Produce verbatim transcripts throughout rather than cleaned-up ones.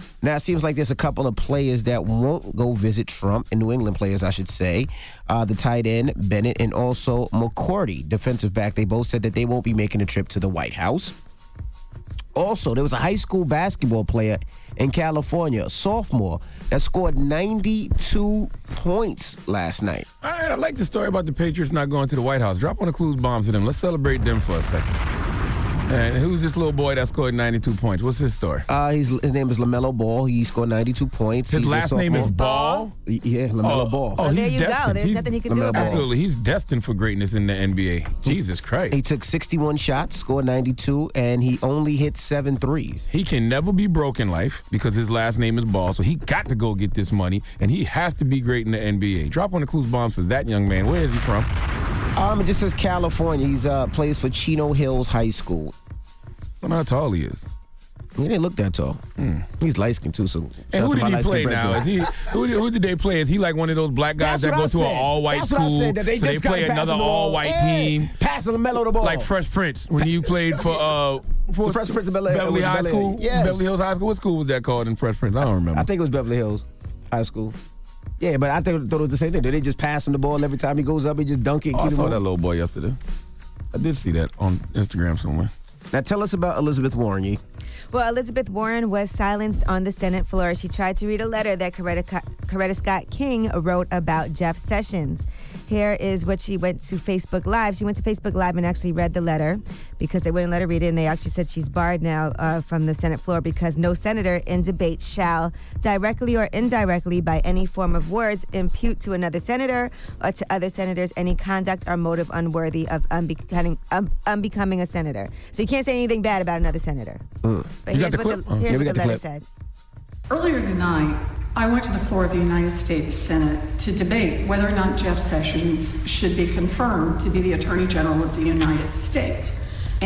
Now, it seems like there's a couple of players that won't go visit Trump, and New England players, I should say. Uh, the tight end, Bennett, and also McCourty, defensive back. They both said that they won't be making a trip to the White House. Also, there was a high school basketball player in California, a sophomore, that scored ninety-two points last night. All right, I like the story about the Patriots not going to the White House. Drop one of Clue's bombs to them. Let's celebrate them for a second. And who's this little boy that scored ninety-two points? What's his story? Uh, he's, his name is LaMelo Ball. He scored ninety-two points. His He's last name is Ball? Yeah, LaMelo Oh, Ball. oh, Well, there he's you go. destined. There's He's- nothing he can do LaMelo about Ball. it. Absolutely. He's destined for greatness in the N B A. Jesus Christ. He took sixty-one shots, scored ninety-two, and he only hit seven threes. He can never be broke in life because his last name is Ball, so he got to go get this money, and he has to be great in the N B A. Drop one of Clue's bombs for that young man. Where is he from? Um, it just says California. He's uh plays for Chino Hills High School. I don't know how tall he is. He didn't look that tall. Mm. He's light skinned too. So And who shout out to did my he light-skinned play friends. now? Is he who, did- who did they play? Is he like one of those black guys That's that what go I to said. an all-white That's what I school? said, that they so they just play gotta pass another the ball. all-white Hey, team. Pass LaMelo the ball. Like Fresh Prince when you played for uh for The Fresh Prince of Bel-Air. Beverly It was High Bel-Air. School. Yes. Beverly Hills High School. What school was that called in Fresh Prince? I don't remember. I think it was Beverly Hills High School. Yeah, but I think, thought it was the same thing. Do they just pass him the ball every time he goes up? He just dunk it. Oh, I keep him saw on? that little boy yesterday. I did see that on Instagram somewhere. Now tell us about Elizabeth Warren. Ye. Well, Elizabeth Warren was silenced on the Senate floor. She tried to read a letter that Coretta, Coretta Scott King wrote about Jeff Sessions. Here is what she went to Facebook Live. She went to Facebook Live and actually read the letter because they wouldn't let her read it, and they actually said she's barred now uh, from the Senate floor because no senator in debate shall, directly or indirectly by any form of words, impute to another senator or to other senators any conduct or motive unworthy of unbecoming, um, unbecoming a senator. So you can't say anything bad about another senator. Mm. But You here's got the what clip? the, Oh. here's Yeah, we what got the the letter clip. said. Earlier tonight, I went to the floor of the United States Senate to debate whether or not Jeff Sessions should be confirmed to be the Attorney General of the United States.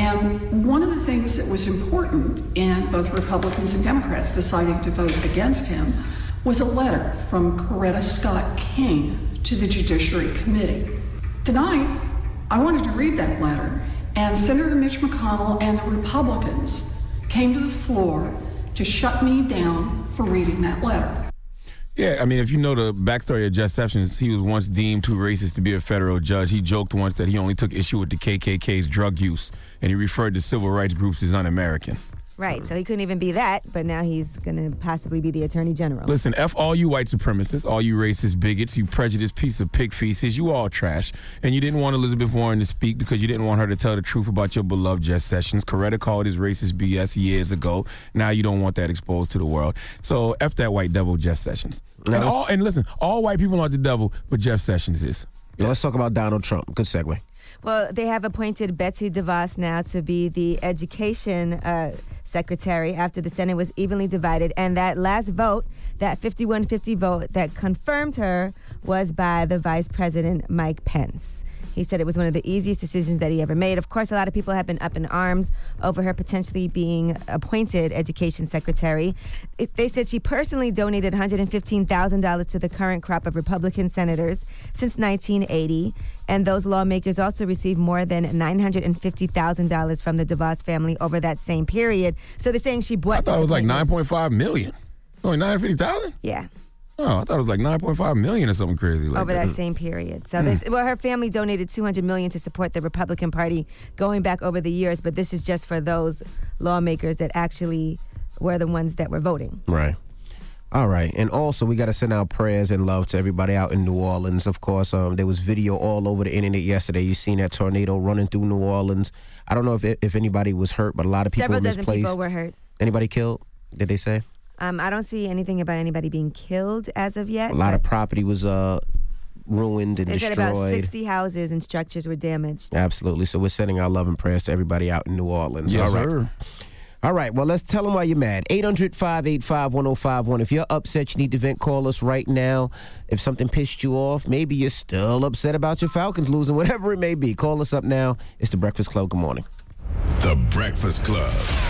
And one of the things that was important in both Republicans and Democrats deciding to vote against him was a letter from Coretta Scott King to the Judiciary Committee. Tonight, I wanted to read that letter, and Senator Mitch McConnell and the Republicans came to the floor to shut me down for reading that letter. Yeah, I mean, if you know the backstory of Jeff Sessions, he was once deemed too racist to be a federal judge. He joked once that he only took issue with the K K K's drug use, and he referred to civil rights groups as un-American. Right, so he couldn't even be that, but now he's going to possibly be the Attorney General. Listen, F all you white supremacists, all you racist bigots, you prejudiced piece of pig feces, you all trash. And you didn't want Elizabeth Warren to speak because you didn't want her to tell the truth about your beloved Jeff Sessions. Coretta called his racist B S years ago. Now you don't want that exposed to the world. So F that white devil, Jeff Sessions. No, and, that's- all, and listen, all white people aren't the devil, but Jeff Sessions is. Yeah, let's talk about Donald Trump. Good segue. Well, they have appointed Betsy DeVos now to be the education uh, secretary after the Senate was evenly divided. And that last vote, that fifty-one fifty vote that confirmed her, was by the Vice President Mike Pence. He said it was one of the easiest decisions that he ever made. Of course, a lot of people have been up in arms over her potentially being appointed education secretary. It, they said she personally donated one hundred fifteen thousand dollars to the current crop of Republican senators since nineteen eighty. And those lawmakers also received more than nine hundred fifty thousand dollars from the DeVos family over that same period. So they're saying she bought I thought it was like this nine appointment. point five million. Only nine hundred fifty thousand? Yeah. Oh, I thought it was like nine point five million or something crazy like over that. that same period. So, there's, well, her family donated two hundred million dollars to support the Republican Party going back over the years, but this is just for those lawmakers that actually were the ones that were voting. Right. All right. And also, we got to send out prayers and love to everybody out in New Orleans. Of course, um, there was video all over the internet yesterday. You seen that tornado running through New Orleans. I don't know if it, if anybody was hurt, but a lot of people Several were dozen misplaced. people were hurt. Anybody killed, did they say? Um, I don't see anything about anybody being killed as of yet. A lot of but property was uh, ruined and They said destroyed. about sixty houses and structures were damaged. Absolutely. So we're sending our love and prayers to everybody out in New Orleans. Yes, All right. sir. All right, well, let's tell them why you're mad. eight hundred, five eight five, one oh five one. If you're upset, you need to vent, call us right now. If something pissed you off, maybe you're still upset about your Falcons losing, whatever it may be. Call us up now. It's The Breakfast Club. Good morning. The Breakfast Club.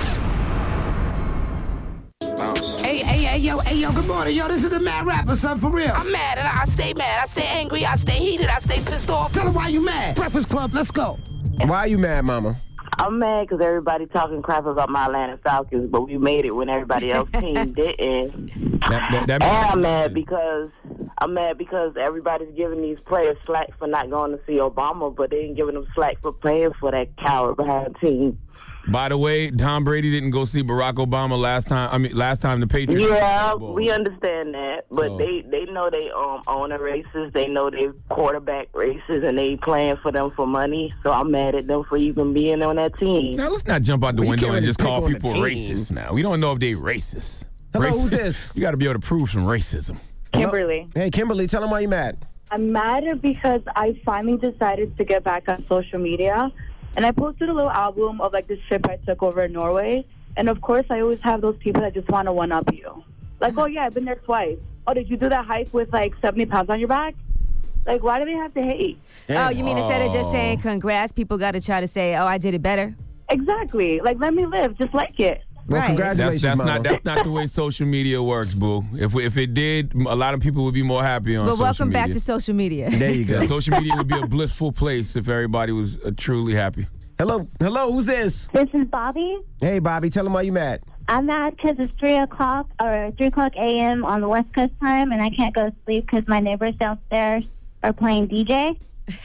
Hey, hey, hey, yo, hey, yo, good morning, yo, this is the Mad Rapper, son, for real. I'm mad, and I, I stay mad, I stay angry, I stay heated, I stay pissed off. Tell them why you mad. Breakfast Club, let's go. Why are you mad, Mama? I'm mad because everybody talking crap about my Atlanta Falcons, but we made it when everybody else team didn't. That, that, that and I'm mad because I'm mad because everybody's giving these players slack for not going to see Obama, but they ain't giving them slack for playing for that coward behind team. By the way, Tom Brady didn't go see Barack Obama last time. I mean, last time the Patriots. Yeah, we understand that, but So- they, they know they um owner races, they know they quarterback races, and they playing for them for money. So I'm mad at them for even being on that team. Now let's not jump out the Well, you window can't and really just pick call on the people team. racist. Now we don't know if they racist. Hello, Racist- who's this? You got to be able to prove some racism. Kimberly. Hey, Kimberly, tell them why you mad. I'm mad because I finally decided to get back on social media. And I posted a little album of like this trip I took over in Norway. And of course, I always have those people that just want to one-up you. Like, oh, yeah, I've been there twice. Oh, did you do that hike with like seventy pounds on your back? Like, why do they have to hate? Oh, you mean instead of just saying congrats, people got to try to say, oh, I did it better? Exactly. Like, let me live. Just like it. Well, Right. congratulations, That's, that's Mama. not that's not the way social media works, boo. If if it did, a lot of people would be more happy on But social welcome media. back to social media. There you go. Yeah, social media would be a blissful place if everybody was uh, truly happy. Hello, hello, who's this? This is Bobby. Hey, Bobby, tell them why you mad. I'm mad because it's three o'clock or three o'clock a m on the West Coast time, and I can't go to sleep because my neighbors downstairs are playing D J.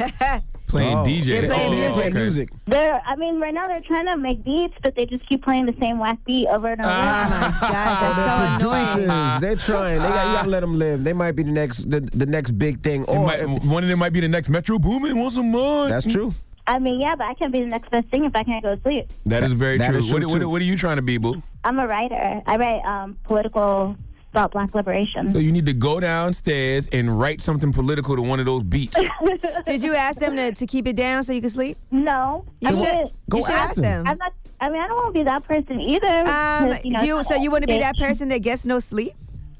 Playing Oh. D J. They're playing Oh, music. okay. music. They're, I mean, right now they're trying to make beats, but they just keep playing the same whack beat over and over. Oh, my gosh, that's so annoying. Producers, they're trying. They got, you gotta let them live. They might be the next, the, the next big thing. It Or might- if- one of them might be the next Metro Boomin. Want some money? that's true. I mean, yeah, but I can't be the next best thing if I can't go to sleep. That is very That true. is true, what, what, too. what are you trying to be, boo? I'm a writer. I write um, political about black liberation. So you need to go downstairs and write something political to one of those beats. Did you ask them to, to keep it down so you can sleep? No, You I should. wouldn't. Go you should ask ask them. them. I'm not. I mean, I don't want to be that person either. Um, 'cause, you know, you, so you want to be that bitch. person that gets no sleep?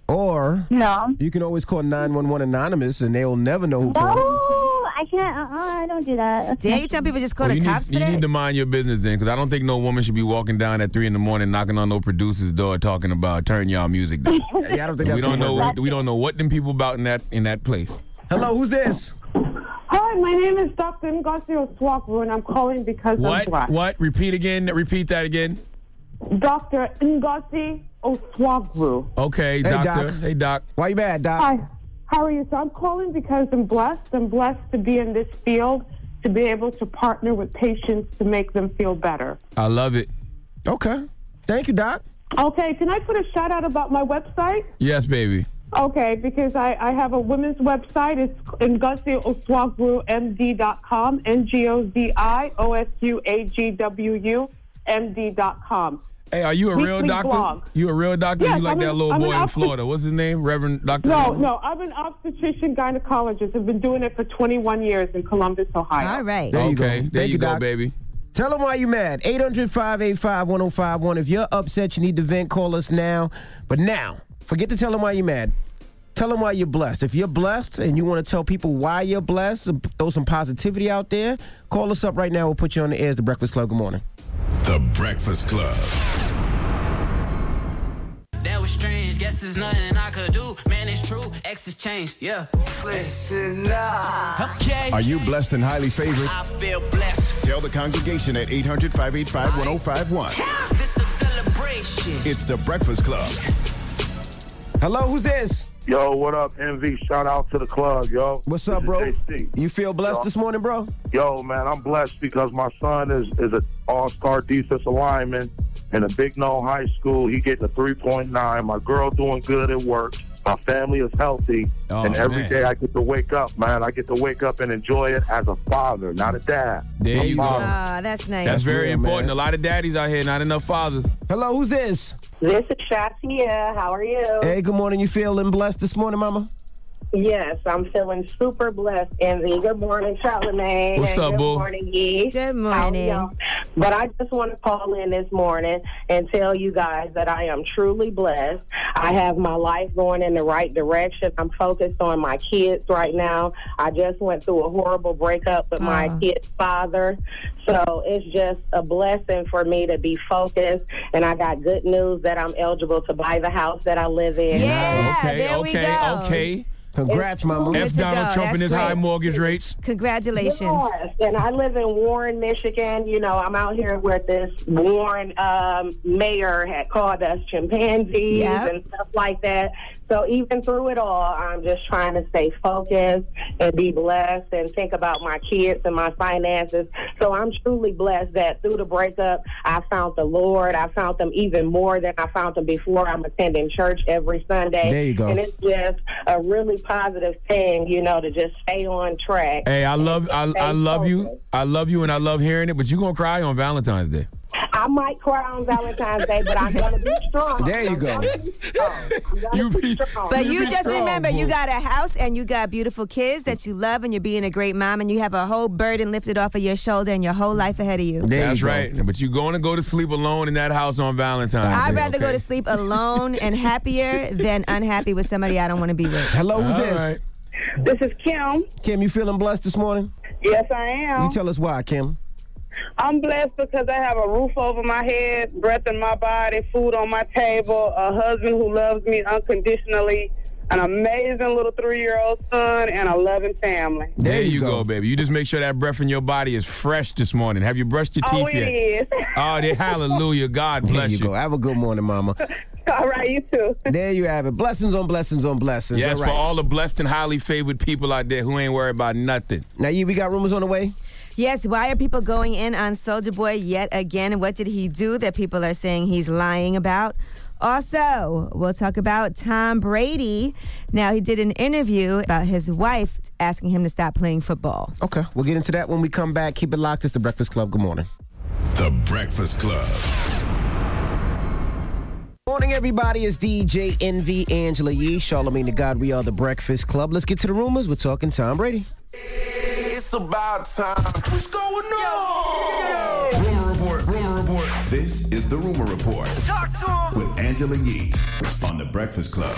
Or No. you can always call nine one one anonymous, and they'll never know who No, called. I can't. Uh-uh, I don't do that. That's Dare not you tell people just call Well, the you cops need, for you that? need to mind your business then, because I don't think no woman should be walking down at three in the morning, knocking on no producer's door, talking about turn y'all music down. Yeah, I don't think we that's don't gonna know. work. What, we don't know what them people about in that in that place. Hello, who's this? Hi, my name is Doctor Ngozi Oswakwu, and I'm calling because What? I'm black. What? Repeat again. Repeat that again. Doctor Ngozi Oswakwu. Okay, Hey, doctor. Doc. Hey, doc. Why you mad, Doc? Hi, how are you? So I'm calling because I'm blessed. I'm blessed to be in this field, to be able to partner with patients to make them feel better. I love it. Okay. Thank you, Doc. Okay, can I put a shout out about my website? Yes, baby. Okay, because I, I have a women's website. It's Ngozi Oswakwu M D dot com, N G O Z I O S U A G W U M D dot com. Hey, are you a real Weekly doctor? blog. You a real doctor? Yes, you like I'm that an- little I'm boy an in obst- Florida? What's his name? Reverend Doctor No, no, I'm an obstetrician gynecologist. I've been doing it for twenty-one years in Columbus, Ohio. All right. There you go. Okay, there Thank you you, go, Doc. baby. Tell them why you mad. eight hundred, five eight five, one oh five one. If you're upset, you need to vent, call us now. But now, forget to tell them why you're mad. Tell them why you're blessed. If you're blessed and you want to tell people why you're blessed, and throw some positivity out there, call us up right now. We'll put you on the air. It's The Breakfast Club. Good morning. The Breakfast Club. That was strange, guess there's nothing I could do. Man, it's true, X has changed, yeah. Listen up. Okay. Are you blessed and highly favored? I feel blessed. Tell the congregation at eight hundred, five eight five, one oh five one. This a celebration. It's The Breakfast Club. Hello, who's this? Yo, what up, M V? Shout out to the club, yo. What's up, This bro? is J C. You feel blessed Yo. this morning, bro? Yo, man, I'm blessed because my son is, is an all-star defensive lineman in a Big No High School. He getting a three point nine. My girl doing good at work. My family is healthy. Oh, and every man. day I get to wake up, man. I get to wake up and enjoy it as a father, not a dad. There A you go. father. Ah, that's nice. That's very real, important. man. A lot of daddies out here, not enough fathers. Hello, who's this? This is Shatia. How are you? Hey, good morning. You feeling blessed this morning, mama? Yes, I'm feeling super blessed. And good morning, Charlamagne. What's and up, good boo? morning, Yee. Good How morning. y'all? But I just want to call in this morning and tell you guys that I am truly blessed. I have my life going in the right direction. I'm focused on my kids right now. I just went through a horrible breakup with my Ah. kid's father. So it's just a blessing for me to be focused. And I got good news that I'm eligible to buy the house that I live in. Yeah, okay, there we okay, go. okay. Congrats, Mama. Good F to Donald go. Trump and his That's high great. mortgage rates. Congratulations. Yes, and I live in Warren, Michigan. You know, I'm out here where this Warren um, mayor had called us chimpanzees Yep. and stuff like that. So even through it all, I'm just trying to stay focused and be blessed and think about my kids and my finances. So I'm truly blessed that through the breakup, I found the Lord. I found them even more than I found them before. I'm attending church every Sunday. There you go. And it's just a really positive thing, you know, to just stay on track. Hey, I love, I, I love you, I love you, and I love hearing it. But you gonna cry on Valentine's Day. I might cry on Valentine's Day, but I'm going to be strong. There you go. You be, But you you be just strong, remember, boo. you got a house and you got beautiful kids that you love, and you're being a great mom, and you have a whole burden lifted off of your shoulder and your whole life ahead of you. There That's you go. right. But you're going to go to sleep alone in that house on Valentine's I'd Day. rather go okay? to sleep alone and happier than unhappy with somebody I don't want to be with. Hello, who's All this? right. This is Kim. Kim, you feeling blessed this morning? Yes, I am. You tell us why, Kim. I'm blessed because I have a roof over my head, breath in my body, food on my table, a husband who loves me unconditionally, an amazing little three-year-old son, and a loving family. There, There you you go. go. baby. You just make sure that breath in your body is fresh this morning. Have you brushed your teeth Oh, it yet? is. Oh, they, hallelujah. God There bless you you. go. Have a good morning, Mama. All right, you too. There you have it. Blessings on blessings on blessings. Yes, all right. for all the blessed and highly favored people out there who ain't worried about nothing. Now, you, we got rumors on the way? Yes, why are people going in on Soulja Boy yet again? What did he do that people are saying he's lying about? Also, we'll talk about Tom Brady. Now, he did an interview about his wife asking him to stop playing football. Okay, we'll get into that when we come back. Keep it locked. It's The Breakfast Club. Good morning. The Breakfast Club. Morning, everybody. It's D J Envy, Angela Yee, Charlamagne the God. We are The Breakfast Club. Let's get to the rumors. We're talking Tom Brady. It's about time. What's going on? Rumor report. Rumor report. This is the Rumor Report Talk to him. with Angela Yee on The Breakfast Club.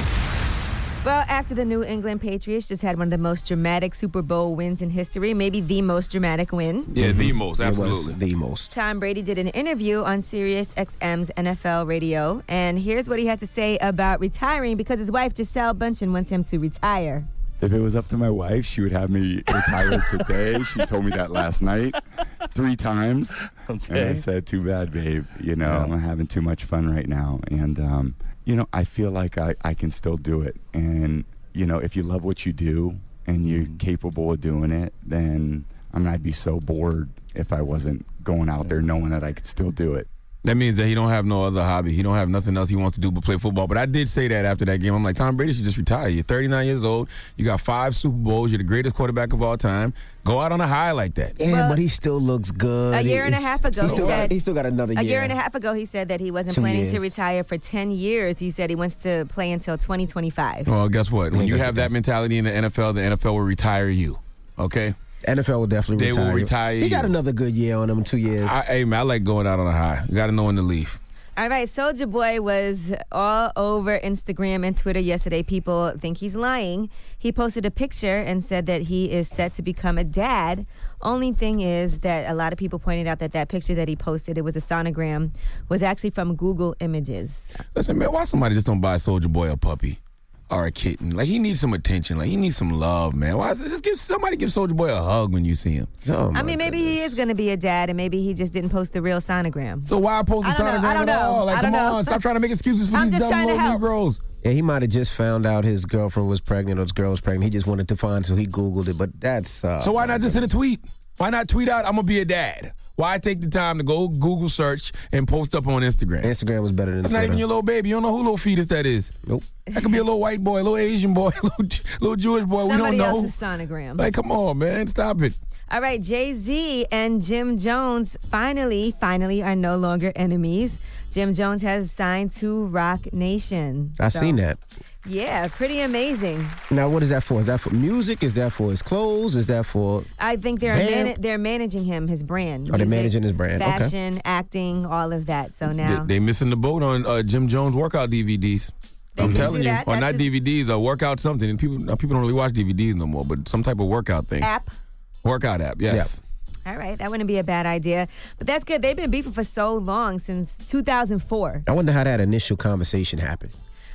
Well, after the New England Patriots just had one of the most dramatic Super Bowl wins in history, maybe the most dramatic win, Yeah, the most, It was absolutely. the most. Tom Brady did an interview on Sirius X M's N F L radio, and here's what he had to say about retiring because his wife, Gisele Bundchen, wants him to retire. If it was up to my wife, she would have me retire today. She told me that last night three times. Okay. And I said, too bad, babe. You know, I'm having too much fun right now. And, um, you know, I feel like I, I can still do it. And, you know, if you love what you do and you're capable of doing it, then, I mean, I'd be so bored if I wasn't going out there knowing that I could still do it. That means that he don't have no other hobby. He don't have nothing else he wants to do but play football. But I did say that after that game. I'm like, Tom Brady should just retire. You're thirty-nine years old. You got five Super Bowls. You're the greatest quarterback of all time. Go out on a high like that. Yeah, Well, but he still looks good. A year and a He's- half ago, he he still, said- got, he still got another year. A year and a half ago, he said that he wasn't Two planning to years. retire for ten years. He said he wants to play until twenty twenty-five. Well, guess what? When ain't you gonna have do that mentality in the N F L, the N F L will retire you. Okay? N F L will definitely They retire. will retire He got you. another good year on him in two years. I, hey, man, I like going out on a high. You got to know when to leave. All right, Soulja Boy was all over Instagram and Twitter yesterday. People think he's lying. He posted a picture and said that he is set to become a dad. Only thing is that a lot of people pointed out that that picture that he posted, it was a sonogram, was actually from Google Images. Listen, man, why somebody just don't buy Soulja Boy a puppy or a kitten? Like, he needs some attention. Like, he needs some love, man. Why just give somebody give Soulja Boy a hug when you see him? Oh, I mean, maybe he is going to be a dad, and maybe he just didn't post the real sonogram. So why post the I don't know. sonogram I don't at know. all? Like, I don't come know. on, stop trying to make excuses for I'm these just dumb trying to little help. Negroes. Yeah, he might have just found out his girlfriend was pregnant or his girl was pregnant. He just wanted to find, so he Googled it. But that's... Uh, So why not just send a tweet? Why not tweet out, I'm going to be a dad? Why take the time to go Google search and post up on Instagram? Instagram was better than That's Twitter. not even your little baby. You don't know who little fetus that is. Nope. That could be a little white boy, a little Asian boy, a little, little Jewish boy. Somebody we don't know. else's sonogram. Like, come on, man. Stop it. All right, Jay-Z and Jim Jones finally, finally are no longer enemies. Jim Jones has signed to Rock Nation. I So, seen that. Yeah, pretty amazing. Now, what is that for? Is that for music? Is that for his clothes? Is that for... I think they're Damn. man- they're managing him, his brand. Oh, they're Music, managing his brand. Okay. Fashion, acting, all of that. So now... They, they missing the boat on uh, Jim Jones workout D V Ds. I'm can telling do you. that. Or That's not his- D V Ds, or workout something. And people now people don't really watch D V Ds no more, but some type of workout thing. App. Workout app, yes. All right, that wouldn't be a bad idea. But that's good. They've been beefing for so long, since two thousand four. I wonder how that initial conversation happened.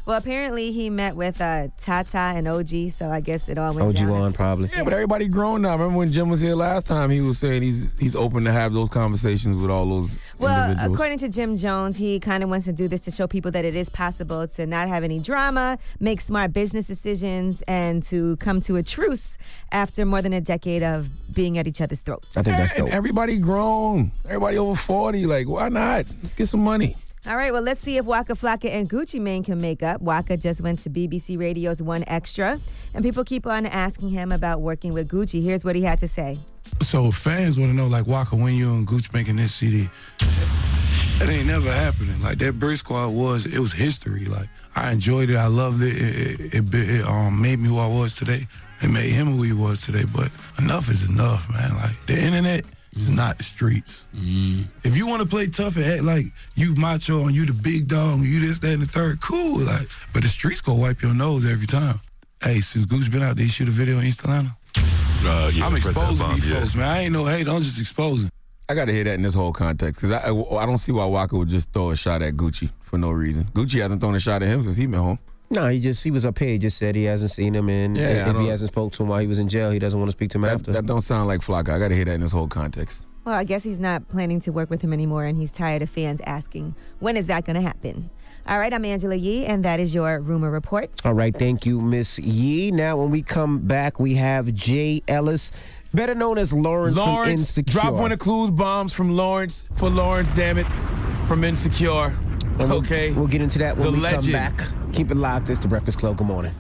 Well, apparently he met with uh, Tata and O G, so I guess it all went O G down. one probably. Yeah, but everybody grown now. Remember when Jim was here last time? He was saying he's he's open to have those conversations with all those Well, individuals. according to Jim Jones, he kind of wants to do this to show people that it is possible to not have any drama, make smart business decisions, and to come to a truce after more than a decade of being at each other's throats. I think that's And dope. everybody grown. Everybody over forty. Like, why not? Let's get some money. All right, well, let's see if Waka Flocka and Gucci Mane can make up. Waka just went to B B C Radio's One Extra, and people keep on asking him about working with Gucci. Here's what he had to say. So fans want to know, like, Waka, when you and Gucci making this C D, it ain't never happening. Like, that Brick Squad was, it was history. Like, I enjoyed it. I loved it. It, it, it, it um, made me who I was today. It made him who he was today. But enough is enough, man. Like, the internet is not the streets. Mm. If you want to play tough and act like you macho and you the big dog and you this, that, and the third, cool. Like, but the streets gonna wipe your nose every time. Hey, since Gucci been out there, you shoot a video in East Atlanta? Uh, yeah, I'm press that exposing bump, these yeah. folks, man. I ain't no hate. I'm just exposing. I got to hear that in this whole context because I, I I don't see why Waka would just throw a shot at Gucci for no reason. Gucci hasn't thrown a shot at him since he been home. No, he just he was up here. He just said he hasn't seen him, and Yeah, I if he don't- hasn't spoke to him while he was in jail, he doesn't want to speak to him That, after. that don't sound like Flocka. I got to hear that in this whole context. Well, I guess he's not planning to work with him anymore, and he's tired of fans asking, when is that going to happen? All right, I'm Angela Yee, and that is your Rumor Report. All right, thank you, Miss Yee. Now, when we come back, we have Jay Ellis, better known as Lawrence, from Lawrence, Insecure. drop one of Clues bombs from Lawrence, for Lawrence, damn it, from Insecure. And we'll- Okay. We'll get into that when The we legend. come back. Keep it locked. It's The Breakfast Club. Good morning.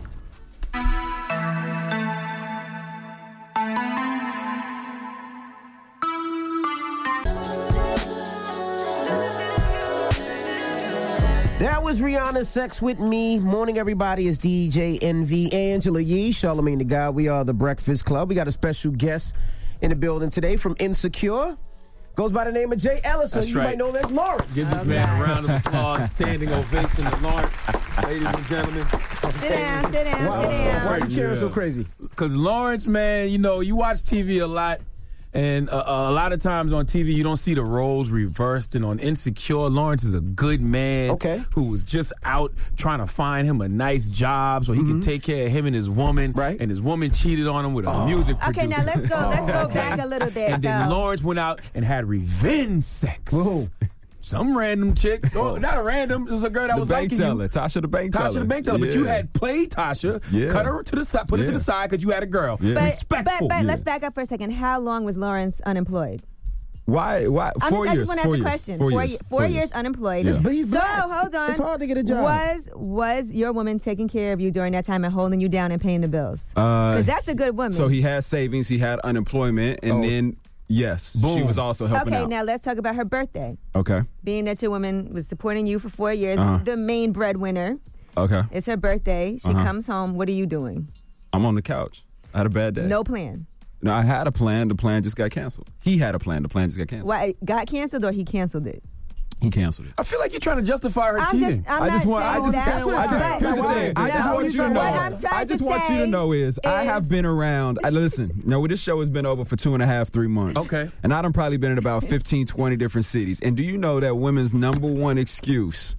That was Rihanna's Sex With Me. Morning, everybody. It's D J N V, Angela Yee, Charlamagne the God. We are The Breakfast Club. We got a special guest in the building today from Insecure. Goes by the name of Jay Ellis, so That's you right. might know him as Lawrence. Give this Oh, man God. a round of applause, standing ovation to Lawrence. Ladies and gentlemen. Sit down, sit down, Wow. sit down. Why are you cheering so crazy? Because Lawrence, man, you know, you watch T V a lot, and uh, a lot of times on T V you don't see the roles reversed. And on Insecure, Lawrence is a good man Okay. who was just out trying to find him a nice job so he could take care of him and his woman. Right. And his woman cheated on him with a music producer. Okay, now let's go. Let's go back a little bit. And then though. Lawrence went out and had revenge sex. Whoa. Some random chick. Oh, not a random. It was a girl that The was bank liking teller, you. Tasha the bank teller. Tasha the bank teller. But you Yeah. had played Tasha, Yeah. cut her to the side, put her Yeah. to the side because you had a girl. Yeah. But, Respectful. but, but Yeah. let's back up for a second. How long was Lawrence unemployed? Why? Why? I'm Four just, I years. just want to four ask a years. question. Four, Four, years. ye- four years unemployed. Yeah. But he's So black. hold on. It's hard to get a job. Was was your woman taking care of you during that time and holding you down and paying the bills? Uh, Because that's a good woman. So he had savings, he had unemployment, and Oh. then yes, she Boom. was also helping okay, out. now let's talk about her birthday. Okay. Being that your woman was supporting you for four years, Uh-huh. the main breadwinner. Okay. It's her birthday. She Uh-huh. comes home. What are you doing? I'm on the couch. I had a bad day. No plan. No, I had a plan. The plan just got canceled. He had a plan. The plan just got canceled. Why it got canceled or he canceled it? He canceled it. I feel like you're trying to justify her I'm cheating. just, I'm I just not want. I saying just. that. I just. Right. Here's the thing. I just No, want you to know. what I'm trying I just to want you to say know is, I is- have been around. I listen. No, this show has been over for two and a half, three months. Okay. And I've probably been in about fifteen, twenty different cities. And do you know that women's number one excuse?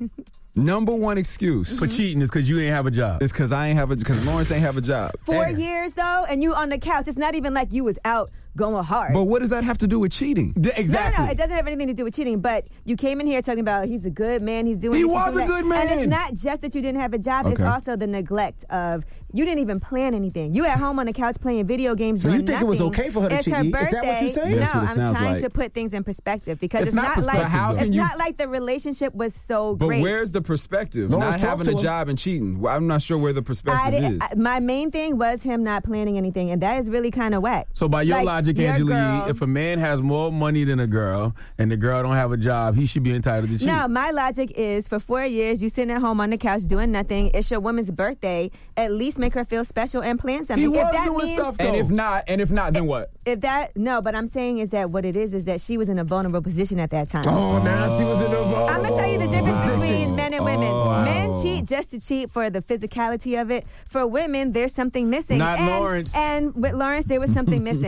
Number one excuse For cheating is because you ain't have a job. is because I ain't have a because Lawrence ain't have a job. Four And- years though, and you on the couch. It's not even like you was out going hard. But what does that have to do with cheating? Yeah, exactly. No, no, no, it doesn't have anything to do with cheating. But you came in here talking about he's a good man. He's doing. He this, he's was doing a that. good man. And it's not just that you didn't have a job. It's Okay. also the neglect of you didn't even plan anything. You at home on the couch playing video games. So you doing think it was nothing. okay for her to It's cheat? her Is that what birthday. you're saying? No, That's what it I'm sounds trying like. to put things in perspective because It's it's, not not, perspective, like how it's can you- not like the relationship was so But great. where's the perspective? Lawrence, Not talk having to a him. job and cheating. Well, I'm not sure where the I perspective did, is. I, my main thing was him not planning anything, and that is really kind of whack. So by your Like, logic, your Angela, girl- Yee, if a man has more money than a girl and the girl don't have a job, he should be entitled to cheat. No, my logic is for four years you sitting at home on the couch doing nothing. It's your woman's birthday. At least make her feel special and plan something. He if was that doing means, stuff, and though. if not, and if not, then what? if that no, but I'm saying is that what it is is that she was in a vulnerable position at that time. Oh, now she was in the vote. I'm gonna tell you the difference between men and women. Oh. Men cheat just to cheat for the physicality of it. For women, there's something missing. Not and, Lawrence. And with Lawrence, there was something missing. Lawrence I'm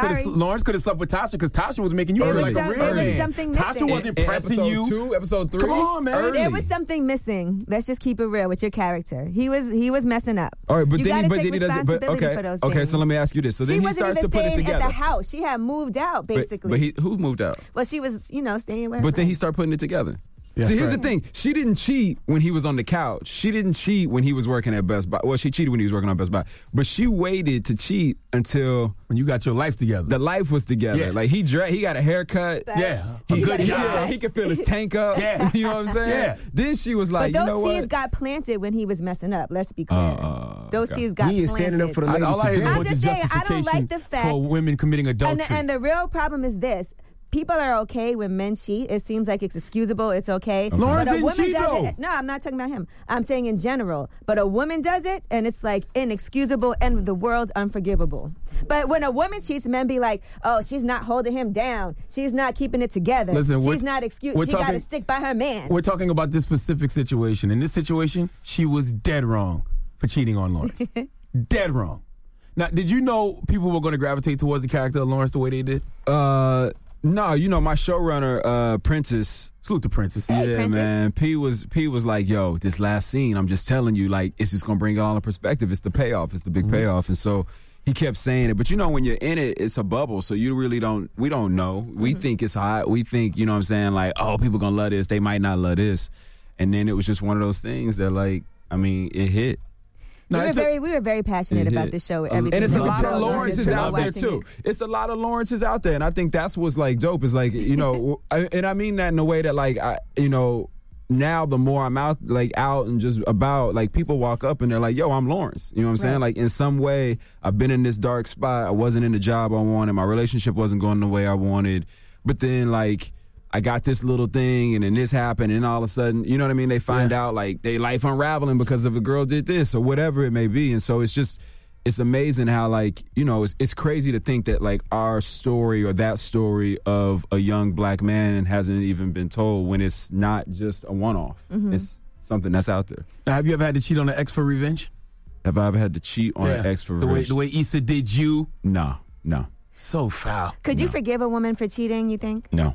Sorry. could have Lawrence could have slept with Tasha because Tasha was making you There feel was like some- a there real was man. something Tasha missing. wasn't In pressing episode you. two, episode three. Come on, man. There was something missing. Let's just keep it real with your character. He was he was messing up. All right, but you then he, gotta but take then he doesn't. But responsibility okay, for those okay. things. So let me ask you this. So she then he wasn't starts even to put it staying together. at the house. She had moved out But- basically. But, he who moved out? well, she was you know staying with. But her then he friend. started putting it together. Yeah, See, here's right. the thing. She didn't cheat when he was on the couch. She didn't cheat when he was working at Best Buy. Well, she cheated when he was working on Best Buy. But she waited to cheat until when you got your life together. The life was together. Yeah. Like he dra- he got a haircut. Facts. Yeah, He, a good he, job. yeah, he could fill his tank up. Yeah. You know what I'm saying? Yeah. Then she was like, but you those know seeds what? got planted when he was messing up. Let's be clear. Uh, those okay. seeds got He is planted. standing up for the I, ladies. all I hear is a I'm bunch of just saying, I don't like justification the fact- for women committing And adultery. the, and the real problem is this. People are okay when men cheat. It seems like it's excusable. It's okay. Lawrence but a didn't woman cheat, does though. it. No, I'm not talking about him. I'm saying in general. But a woman does it, and it's like inexcusable, and the world's unforgivable. But when a woman cheats, men be like, "Oh, she's not holding him down. She's not keeping it together. Listen, we're- she's not excuse. we're She got to talking- stick by her man." We're talking about this specific situation. In this situation, she was dead wrong for cheating on Lawrence. Dead wrong. Now, did you know people were going to gravitate towards the character of Lawrence the way they did? Uh, no, you know my showrunner, uh, Prentice. Salute to Prentice. Yeah, Prentice. man. P was P was like, yo, this last scene, I'm just telling you, like, it's just gonna bring it all in perspective. It's the payoff. It's the big Mm-hmm. payoff. And so he kept saying it. But you know, when you're in it, it's a bubble. So you really don't. We don't know. We Mm-hmm. think it's hot. We think, you know what I'm saying, like, oh, people gonna love this. They might not love this. And then it was just one of those things that, like, I mean, it hit. we No, were it's a- very, we were very passionate It about hit. this show. With Um, everything And it's a that lot we of wrote. Lawrences Just out there watching too. it. It's a lot of Lawrences out there, and I think that's what's like dope. Is like, you know, I- and I mean that in a way that, like, I, you know, now the more I'm out, like out and just about, like, people walk up and they're like, "Yo, I'm Lawrence." You know what I'm saying? Right. Like, in some way, I've been in this dark spot. I wasn't in the job I wanted. My relationship wasn't going the way I wanted. But then, like, I got this little thing, and then this happened, and all of a sudden, you know what I mean? They find out, like, they life unraveling because of a girl did this or whatever it may be. And so it's just, it's amazing how, like, you know, it's, it's crazy to think that, like, our story or that story of a young black man hasn't even been told when it's not just a one-off. Mhm. It's something that's out there. Now, have you ever had to cheat on an ex for revenge? Have I ever had to cheat on an ex for the way, revenge? the way Issa did you? No, no, So foul. Could you forgive a woman for cheating? You think? no,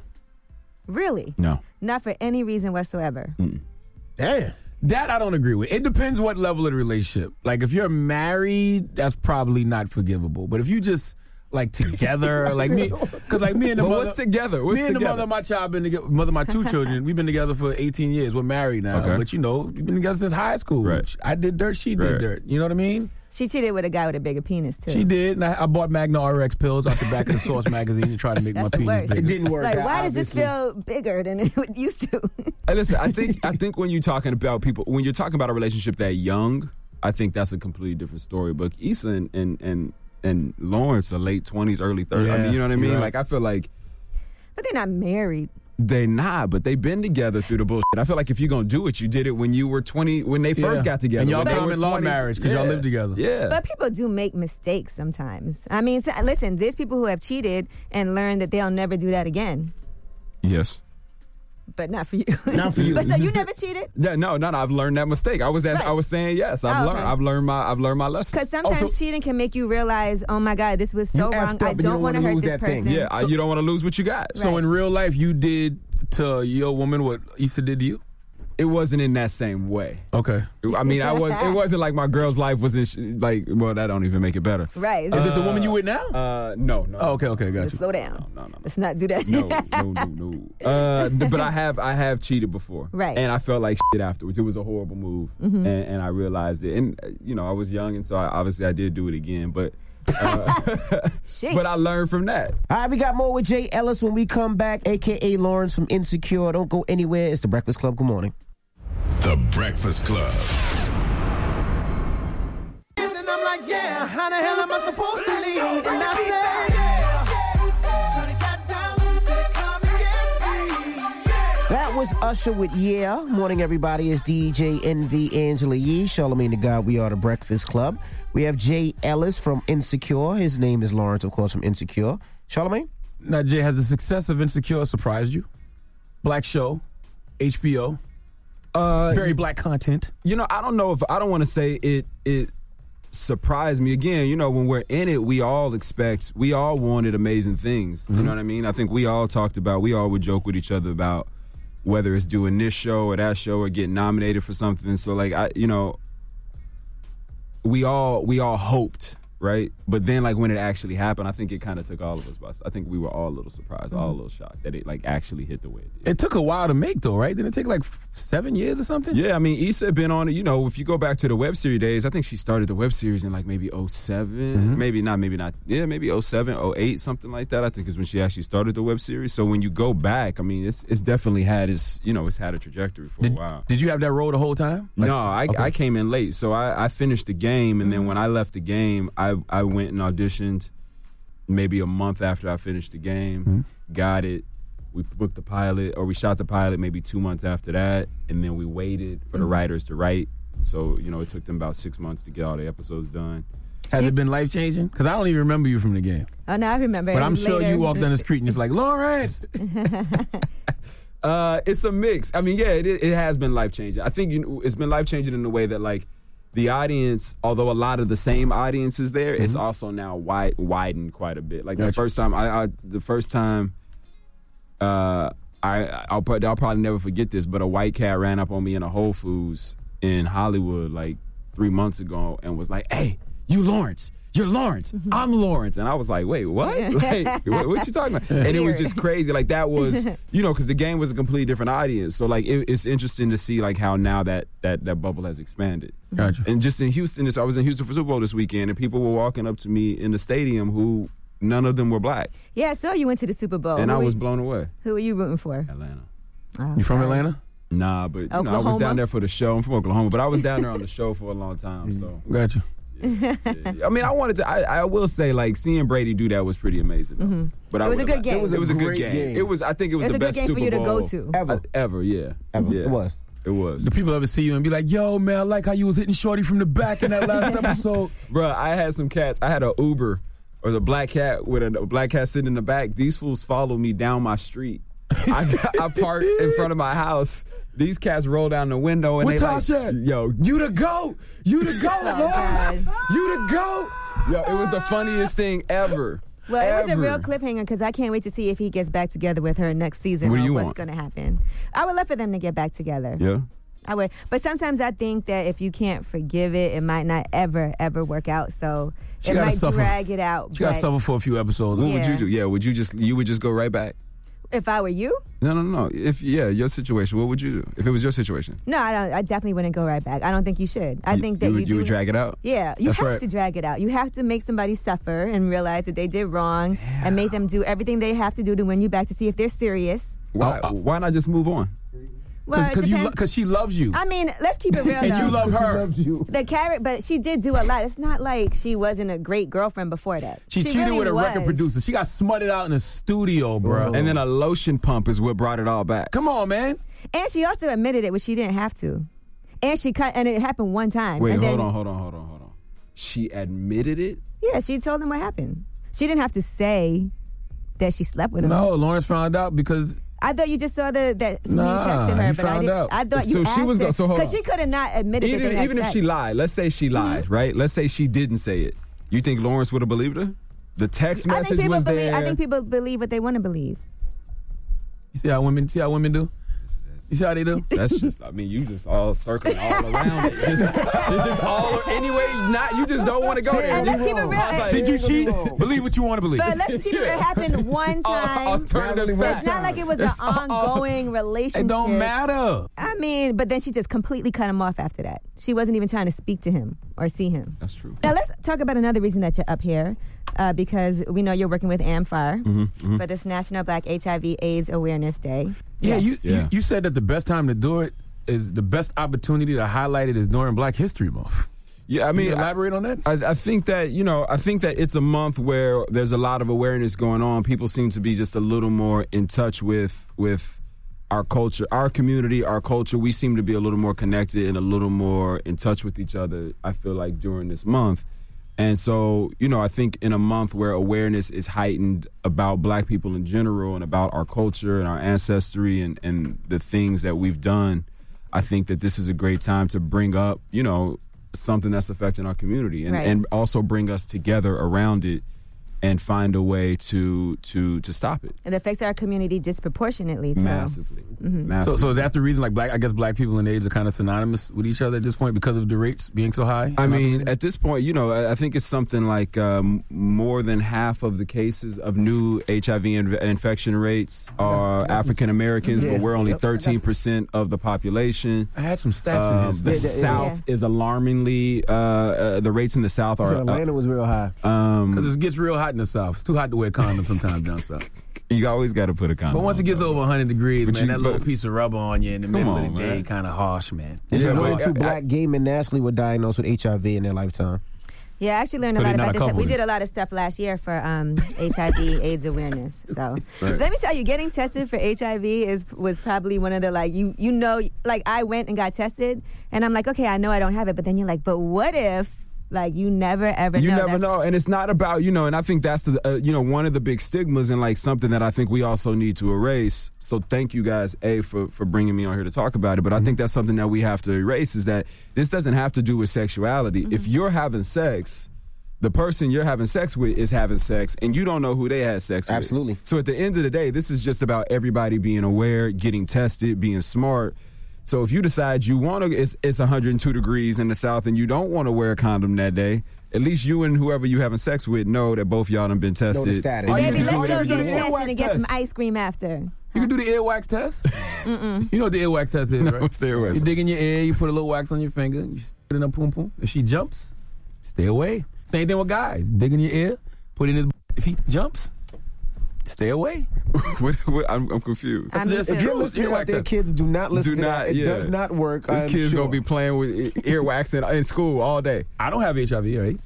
Really? no. Not for any reason whatsoever. Damn. That I don't agree with. It depends what level of the relationship. Like, if you're married, that's probably not forgivable. But if you just, like, together, like me, because, like, me and the But mother. what's together? What's me and the together? mother of my child been together, mother of my two children, we've been together for eighteen years. We're married now. Okay. But, you know, we've been together since high school. Right. I did dirt, she did Right. dirt. You know what I mean? She cheated with a guy with a bigger penis too. She did. And I, I bought Magna R X pills off the back of the Source magazine to try to make That's my the penis worst. bigger. It didn't work Like, out, why does this obviously. feel bigger than it used to? Hey, listen, I think I think when you're talking about people, when you're talking about a relationship that young, I think that's a completely different story. But Issa and and and, and Lawrence are late twenties, early thirties. I Yeah, mean, you know what I mean? you're right. Like, I feel like But they're not married. they not, but they've been together through the bullshit. I feel like if you're gonna do it, you did it when you were twenty, when they first Yeah. got together. And y'all when they were common law twenty. marriage because y'all Yeah. live together. Yeah. But people do make mistakes sometimes. I mean, so, listen, there's people who have cheated and learned that they'll never do that again. Yes. But not for you. Not for you. But so you never cheated? Yeah, no, no, no. I've learned that mistake. I was, as, Right. I was saying yes. I've Oh, learned. okay. I've learned my. I've learned my lesson. Because sometimes Also- cheating can make you realize, oh my God, this was so You wrong. effed up I and you don't don't want to wanna hurt lose this that thing. person. Yeah, I, you don't want to lose what you got. So in real life, you did to your woman what Issa did to you? It wasn't in that same way. Okay. I mean, I was. It wasn't like my girl's life was in sh- like. Well, that don't even make it better. Right. Is it the woman you with now? Uh, no, no. Oh, okay, okay, got Let's you. slow down. No, no, no. Let's not do that. No, no, no, no. Uh, th- but I have, I have cheated before, Right. And I felt like shit afterwards. It was a horrible move, Mhm. and, and I realized it. And uh, you know, I was young, and so I, obviously I did do it again. But, uh, but I learned from that. All right, we got more with Jay Ellis when we come back, a k a. Lawrence from Insecure. Don't go anywhere. It's The Breakfast Club. Good morning. The Breakfast Club. And I'm like, yeah, how the hell am I supposed to leave? And I said, That was Usher with Yeah. Morning, everybody. It's D J Envy, Angela Yee, Charlamagne the God. We are The Breakfast Club. We have Jay Ellis from Insecure. His name is Lawrence, of course, from Insecure. Charlamagne? Now, Jay, has the success of Insecure surprised you? Black show, H B O, Uh, very black content. You know, I don't know if I don't want to say it. It surprised me. Again, you know, when we're in it, we all expect, we all wanted amazing things. Mm-hmm. You know what I mean? I think we all talked about, we all would joke with each other about whether it's doing this show or that show or getting nominated for something. So, like, I, you know, we all we all hoped, right? But then, like, when it actually happened, I think it kind of took all of us by. I think we were all a little surprised, mm-hmm. all a little shocked that it, like, actually hit the way it did. It took a while to make, though, right? Didn't it take, like, seven years or something? Yeah, I mean, Issa had been on it. You know, if you go back to the web series days, I think she started the web series in, like, maybe oh seven. Mm-hmm. Maybe not, maybe not. Yeah, maybe oh seven, oh eight, something like that, I think is when she actually started the web series. So when you go back, I mean, it's it's definitely had its, you know, it's had a trajectory for did, a while. Did you have that role the whole time? Like, no, I, okay. I came in late. So I, I finished the game, and then when I left the game, I, I went and auditioned maybe a month after I finished the game, mm-hmm. got it. We booked the pilot, or we shot the pilot maybe two months after that, and then we waited for the mm-hmm. writers to write. So, you know, it took them about six months to get all the episodes done. Has it been life-changing? Because I don't even remember you from the game. Oh, no, I remember. But I'm sure later. You walked down the street and it's like, Lawrence! uh, it's a mix. I mean, yeah, it, it has been life-changing. I think you know, it's been life-changing in the way that, like, the audience, although a lot of the same audience is there, mm-hmm. it's also now wide, widened quite a bit. Like, gotcha. the first time, I, I the first time... Uh, I I'll, I'll probably never forget this, but a white cat ran up on me in a Whole Foods in Hollywood like three months ago and was like, "Hey, you Lawrence? You're Lawrence. Mm-hmm. I'm Lawrence." And I was like, "Wait, what? Like, what, what you talking about?" And it was just crazy. Like that was, you know, because the game was a completely different audience. So like, it, it's interesting to see like how now that that that bubble has expanded. Gotcha. And just in Houston, this, I was in Houston for Super Bowl this weekend, and people were walking up to me in the stadium who. None of them were black. Yeah, so you went to the Super Bowl. And who I was you, blown away. Who were you rooting for? Atlanta. Oh, you from sorry. Atlanta? Nah, but you know, I was down there for the show. I'm from Oklahoma, but I was down there on the show for a long time. So Gotcha. Yeah, yeah. I mean, I wanted to. I, I will say, like, seeing Brady do that was pretty amazing. Though. Mm-hmm. But it I was a good game. It was, it was a, good game. game. It was. I think it was, it was the a best good game Super for you to Bowl go to ever. Uh, ever. Yeah. Ever. Yeah. It was. It was. Do people ever see you and be like, "Yo, man, I like how you was hitting Shorty from the back in that last episode"? Bruh, I had some cats. I had an Uber. Or the black cat with a, a black cat sitting in the back. These fools followed me down my street. I, I parked in front of my house. These cats roll down the window and what they like, said? "Yo, you the goat, you the goat, oh, Lawrence, you the goat." Yo, it was the funniest thing ever. Well, ever. It was a real cliffhanger because I can't wait to see if he gets back together with her next season. What do or you what's want? going to happen? I would love for them to get back together. Yeah. I would, but sometimes I think that if you can't forgive it, it might not ever, ever work out. So she it might suffer. drag it out. She got to suffer for a few episodes. What yeah. would you do? Yeah, would you just you would just go right back? If I were you? No, no, no. If yeah, your situation, what would you do? If it was your situation? No, I don't. I definitely wouldn't go right back. I don't think you should. I you, think that you you, would, do, you would drag it out. Yeah, you That's have right. to drag it out. You have to make somebody suffer and realize that they did wrong, yeah. and make them do everything they have to do to win you back to see if they're serious. Why? Uh, why not just move on? Well, Because lo- she loves you. I mean, let's keep it real. And though. you love her. She loves you. The character, but she did do a lot. It's not like she wasn't a great girlfriend before that. She, she cheated really with a was. record producer. She got smutted out in the studio, bro. And then a lotion pump is what brought it all back. Come on, man. And she also admitted it, but she didn't have to. And she cut, and it happened one time. Wait, and hold then, on, hold on, hold on, hold on. She admitted it? Yeah, she told him what happened. She didn't have to say that she slept with him. No, Lawrence found out because... I thought you just saw the that nah, he texted her, he but I found didn't. out. I thought so you she asked was her go, so because she could have not admitted even, that they had even if sex. she lied. Let's say she lied, mm-hmm. right? Let's say she didn't say it. You think Lawrence would have believed her? The text I message think people was believe. there. I think people believe what they want to believe. You see how women? See how women do? You see how they do? That's just, I mean, you just all circling all around it. Just, it's just all, anyway, not, you just don't want to go there. And let's keep it real. Like, Did you cheat? Believe what you want to believe. But let's keep it. It happened one time. Alternative It's facts. not like it was an It's all- ongoing relationship. It don't matter. I mean, but then she just completely cut him off after that. She wasn't even trying to speak to him or see him. That's true. Now let's talk about another reason that you're up here, uh, because we know you're working with AmFire Mm-hmm, mm-hmm. for this National Black H I V AIDS Awareness Day. Yeah, Yes. you, Yeah. you you said that the best time to do it is the best opportunity to highlight it is during Black History Month. Yeah, I Can mean, you elaborate I, on that? I, I think that, you know, I think that it's a month where there's a lot of awareness going on. People seem to be just a little more in touch with with our culture, our community, our culture. We seem to be a little more connected and a little more in touch with each other, I feel like, during this month. And so, you know, I think in a month where awareness is heightened about Black people in general and about our culture and our ancestry and, and the things that we've done, I think that this is a great time to bring up, you know, something that's affecting our community, and, Right. and also bring us together around it and find a way to to to stop it. It affects our community disproportionately, too. Massively. Mhm. So, so is that the reason? Like, black, I guess black people and AIDS are kind of synonymous with each other at this point because of the rates being so high. I mean, at this point, you know, I I think it's something like um, more than half of the cases of new H I V in- infection rates are African Americans, Yeah. but we're only Yep. thirteen percent of the population. I had some stats Um, in The his. South is alarmingly, uh, uh, the rates in the South are. So Atlanta was real high. Um, Because it gets real hot in the South. It's too hot to wear condoms sometimes down south. You always got to put a condom. But once it gets over one hundred degrees, But man, you- that little but- piece of rubber on you in the Come middle on, of the day man. kind of harsh, man. Yeah, It's one or hard. two black gay men nationally were diagnosed with H I V in their lifetime. Yeah, I actually learned So a they lot not about a this. couple We then. did a lot of stuff last year for um, H I V AIDS awareness. So Right. let me tell you, getting tested for H I V is was probably one of the like you you know like I went and got tested and I'm like, okay, I know I don't have it, but then you're like, but what if like you never ever You know? never That's- know, and it's not about, you know, and I think that's the uh, you know one of the big stigmas and like something that I think we also need to erase. So thank you guys, A, for for bringing me on here to talk about it. But I think that's something that we have to erase is that this doesn't have to do with sexuality. If you're having sex, the person you're having sex with is having sex, and you don't know who they had sex with. Absolutely. So at the end of the day, this is just about everybody being aware, getting tested, being smart. So if you decide you want to, it's, it's one hundred two degrees in the South, and you don't want to wear a condom that day, at least you and whoever you having sex with know that both y'all done been tested. Know the status. And you Baby, can let's do go whatever get you want. tested and get some ice cream after. You can do the earwax test. Mm-mm. You know what the earwax test is, No, right? what's the earwax? You dig in your ear, you put a little wax on your finger, you put it in a pum pum. If she jumps, stay away. Same thing with guys. Dig in your ear, put it in his. If he jumps, stay away. what, what, I'm, I'm confused. I'm That's too. the If you're truth. listening out Earwax there, test. kids, do not listen Do to not, that. It yeah. does not work. This I'm kid's sure. gonna be playing with e- earwax in, in school all day. I don't have H I V or AIDS.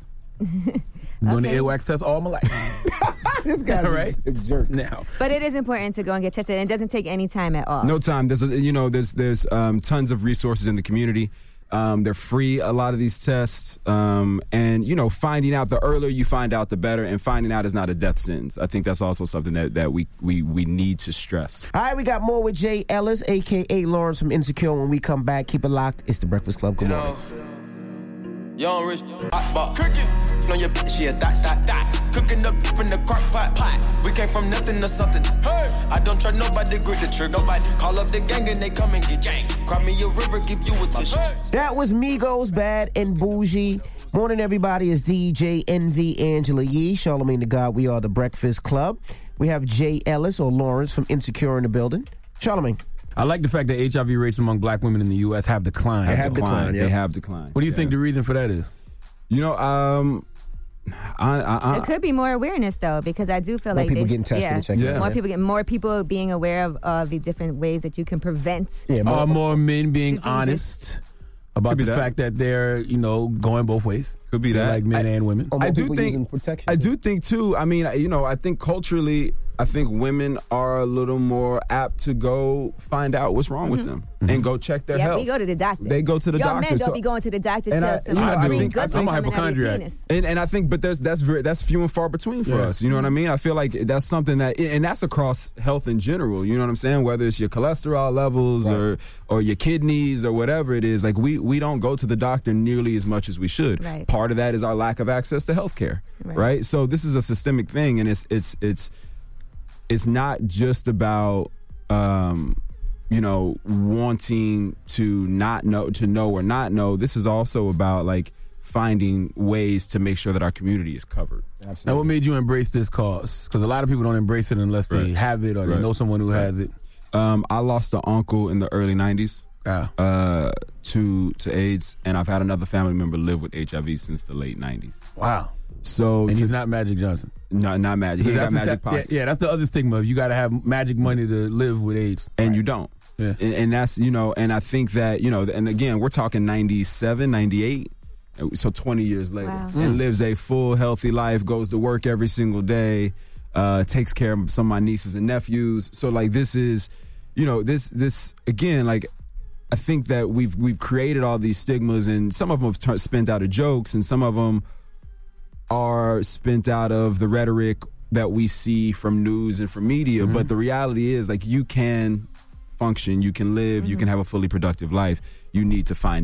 I'm doing the Okay. earwax test all my life. This guy's right? a jerk. Now, But it is important to go and get tested, and it doesn't take any time at all. No time. There's a, you know there's there's um, tons of resources in the community. Um, they're free, a lot of these tests, um, and you know finding out, the earlier you find out, the better. And finding out is not a death sentence. I think that's also something that, that we, we we need to stress. All right, we got more with Jay Ellis, a k a. Lawrence from Insecure. When we come back, keep it locked. It's The Breakfast Club. Good morning. Young rich, hot bar cookies on your bitch, yeah, dot, dot, dot. Cooking up in the crock pot, pot. We came from nothing to something. Hey, I don't trust nobody, grip the trick. Nobody call up the gang and they come and get gang. Cry me a river, give you a tissue. That was Migos, Bad and Bougie. Morning, everybody. It's D J Envy, Angela Yee, Charlamagne the God. We are The Breakfast Club. We have Jay Ellis or Lawrence from Insecure in the building. Charlamagne. I like the fact that H I V rates among black women in the U S have declined. They have declined, yeah. They have declined. What do you Yeah. think the reason for that is? You know, um, I, I, I, There could be more awareness though, because I do feel More like people they- getting tested yeah, and checking out, more yeah. people get more people being aware of uh, the different ways that you can prevent. Yeah, more, Are more men being Diseases. honest about Could be the that. fact that they're, you know, going both ways? Could be They that. like men I- and women. or more I do people think- using protection. I do think too. I mean, you know, I think culturally, I think women are a little more apt to go find out what's wrong with them and go check their Yeah, health. we go to the doctor. They go to the Y'all doctor. men don't so- be going to the doctor And till I- some you know, I green think- good I'm thing a coming out of your hypochondriac. penis. And, and I think, but there's that's very, that's few and far between for Yeah. us. You know what I mean? I feel like that's something that, and that's across health in general. You know what I'm saying? Whether it's your cholesterol levels Right. or or your kidneys or whatever it is, like we we don't go to the doctor nearly as much as we should. Right. Part of that is our lack of access to health care. Right. Right. So this is a systemic thing, and it's it's it's it's not just about um, you know wanting to not know to know or not know. This is also about like finding ways to make sure that our community is covered. Absolutely. Now, what made you embrace this cause? Because a lot of people don't embrace it unless they Right. have it or they Right. know someone who Right. has it. Um, I lost an uncle in the early nineties Yeah. uh, to to AIDS, and I've had another family member live with H I V since the late nineties. Wow. So And to- he's not Magic Johnson. not not magic. He ain't That's got the- magic yeah, pockets. yeah, that's the other stigma. You got to have magic money to live with AIDS. And you don't. Yeah. And, and that's, you know, and I think that, you know, and again, we're talking ninety-seven, ninety-eight, so twenty years later. Wow. And lives a full, healthy life, goes to work every single day, uh, takes care of some of my nieces and nephews. So, like, this is, you know, this, this again, like, I think that we've we've created all these stigmas, and some of them have t- spent out of jokes, and some of them are spent out of the rhetoric that we see from news and from media. Mm-hmm. But the reality is, like, you can function, you can live, you can have a fully productive life. You need to find out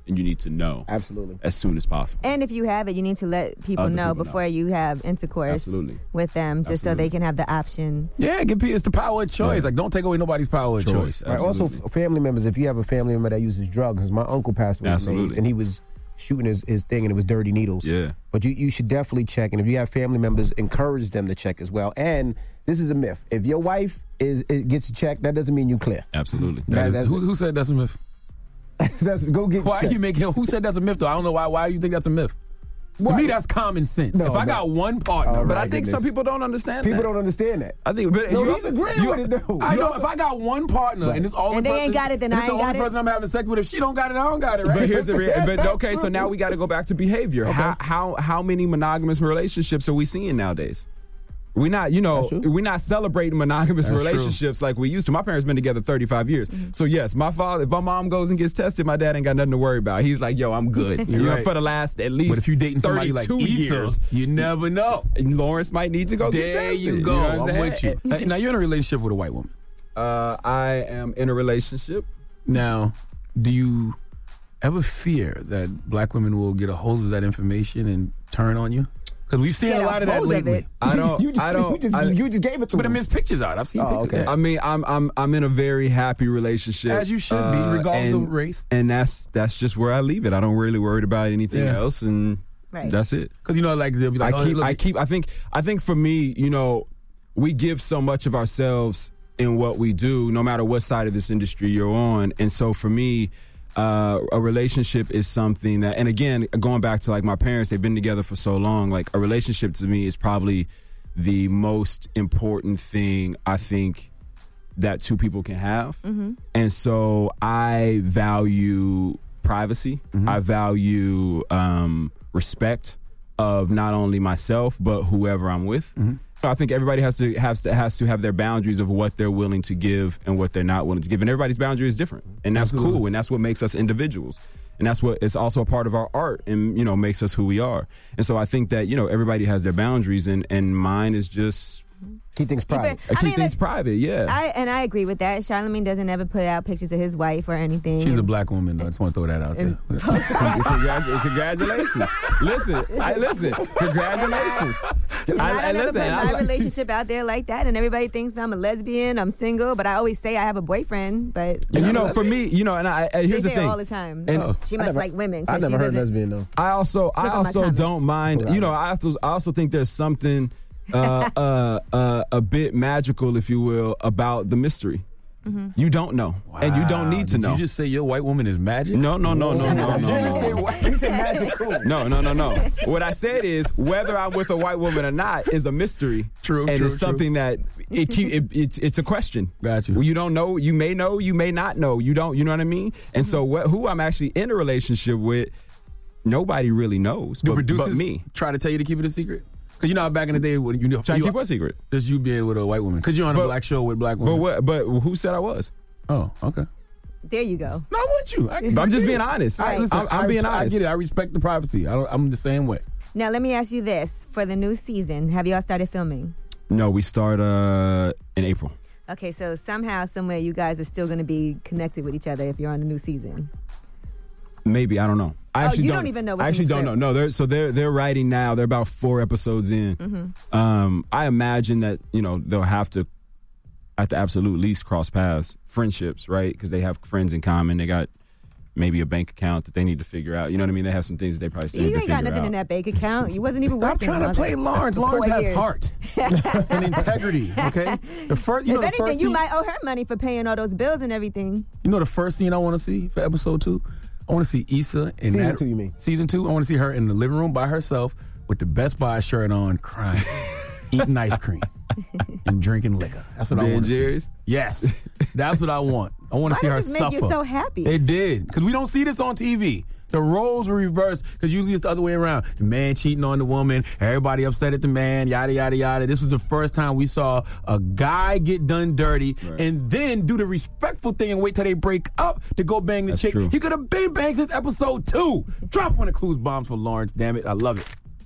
and you need to know. Absolutely. As soon as possible. And if you have it, you need to let people Other know people before know. you have intercourse Absolutely. with them, just so Absolutely. they can have the option. Yeah, give people, it's the power of choice. Yeah. Like, don't take away nobody's power of choice. Right. Also, f- family members, if you have a family member that uses drugs, because my uncle passed away from Absolutely. AIDS, and he was shooting his, his thing, and it was dirty needles. Yeah. But you, you should definitely check, and if you have family members, encourage them to check as well. And this is a myth. If your wife is it gets checked, that doesn't mean you clear. Absolutely. That- That is- that's- who, who said that's a myth? that's, go get Why are checked. you making? Who said that's a myth? Though I don't know why. Why do you think that's a myth? To Why? me, that's common sense. No, if I no. got one partner, Oh, But my I think goodness. some people don't understand People that. don't understand that. I think, but No, you he's also- agreeing you- with it, though. I You know also- if I got one partner Right. and it's all And the they person, ain't got it, then and I it's the ain't only got it. person I'm having sex with. If she don't got it, I don't got it. Right? But here's the real. But okay, so now we got to go back to behavior. Okay. How how how many monogamous relationships are we seeing nowadays? We're not, you know, we're not celebrating monogamous That's relationships like we used to. My parents been together thirty-five years. So yes, my father, if my mom goes and gets tested, my dad ain't got nothing to worry about. He's like, yo, I'm good. You know, right. for the last at least But if you dating somebody like thirty-two Issa, years, you never know. and Lawrence might need to go get There tested. you go. know what I'm saying? with you. Now, now you're in a relationship with a white woman. Uh, I am in a relationship. Now, do you ever fear that black women will get a hold of that information and turn on you? Because we've seen Get a a lot of that hold of lately. it. I don't. You just, I don't. you just, I, you just gave it to But I him. mean, it's pictures out. I've seen Oh, pictures. okay. I mean, I'm I'm I'm in a very happy relationship, As you should be, uh, regardless and, of race. and that's that's just where I leave it. I don't really worry about anything Yeah. else, and Right. that's it. Because you know, like they'll be like, I oh, keep, look, I keep, I think, I think for me, you know, we give so much of ourselves in what we do, no matter what side of this industry you're on, and so for me. Uh, a relationship is something that, and again, going back to like my parents, they've been together for so long. Like a relationship to me is probably the most important thing I think that two people can have. Mm-hmm. And so I value privacy. Mm-hmm. I value um, respect of not only myself but whoever I'm with. Mm-hmm. So I think everybody has to has to has to have their boundaries of what they're willing to give and what they're not willing to give, and everybody's boundary is different, and that's Absolutely. cool, and that's what makes us individuals, and that's what is also a part of our art, and you know makes us who we are. And so I think that you know everybody has their boundaries, and and mine is just. Keep things private. I keep I mean, things like, private, yeah. I and I agree with that. Charlamagne doesn't ever put out pictures of his wife or anything. she's a black woman, though. I just want to throw that out there. Congratu- Congratulations. Listen, I listen. Congratulations. And I, I, I don't ever listen. put I my like- relationship out there like that, and everybody thinks I'm a lesbian, I'm single, but I always say I have a boyfriend. But And you know, for me, you know, and I, I here's they the say thing. all the time. And- oh, she I must never- like women. I 'cause never she heard doesn't- lesbian though. I also, Slip I on my also comments. don't mind. You know, I also, I also think there's something uh, uh, uh, a bit magical, if you will, about the mystery. Mm-hmm. You don't know, and you don't need to Did know. you just say your white woman is magic? No, no, no, no, no, no, You said no. what? You said magical. No, no, no, no. What I said is whether I'm with a white woman or not is a mystery. True, and true, it's something that it, keep, it it's it's a question. Got you. You don't know. You may know. You may not know. You don't. You know what I mean? And so, what, who I'm actually in a relationship with, nobody really knows, Do but, producers but me. try to tell you to keep it a secret? Because you know how back in the day, when you know, Trying to you, keep what secret? just you being with a white woman. Because you're on a But- black show with black But women. what? But who said I was? Oh, okay. There you go. No, I'm with you. I, I'm I just get being it. honest. I, Right. listen, I'm- I'm I, being I honest. get it. I respect the privacy. I don't, I'm the same way. Now let me ask you this: for the new season, have y'all started filming? No, we start uh, in April. Okay, so somehow, somewhere, you guys are still going to be connected with each other if you're on the new season. Maybe I don't know. I Oh, actually you don't, don't even know what's I in actually the don't know. script. No, they're so they're they're writing now. They're about four episodes in. Mm-hmm. Um, I imagine that you know they'll have to, at the absolute least, cross paths, friendships, right? Because they have friends in common. They got maybe a bank account that they need to figure out. You know what I mean? They have some things that they probably still You need to ain't got figure nothing out. in that bank account. You wasn't even Stop working. trying to on play it Lawrence. for Lawrence four has years. heart and integrity. Okay, the first, you If know, the anything, first you scene, might owe her money for paying all those bills and everything. you know, the first scene I want to see for episode two. I want to see Issa in Season that two, you mean? season two. I want to see her in the living room by herself with the Best Buy shirt on, crying, eating ice cream, and drinking liquor. That's what I Ben want. to see. Jerry's? Yes, that's what I want. I want to Why see her does this make suffer. you so happy? It did, because we don't see this on T V. The roles were reversed, because usually it's the other way around. The man cheating on the woman, everybody upset at the man, yada, yada, yada. This was the first time we saw a guy get done dirty Right. and then do the respectful thing and wait till they break up to go bang the That's chick. true. He could have been banged since episode two. Drop one of Clues bombs for Lawrence, damn it. I love it.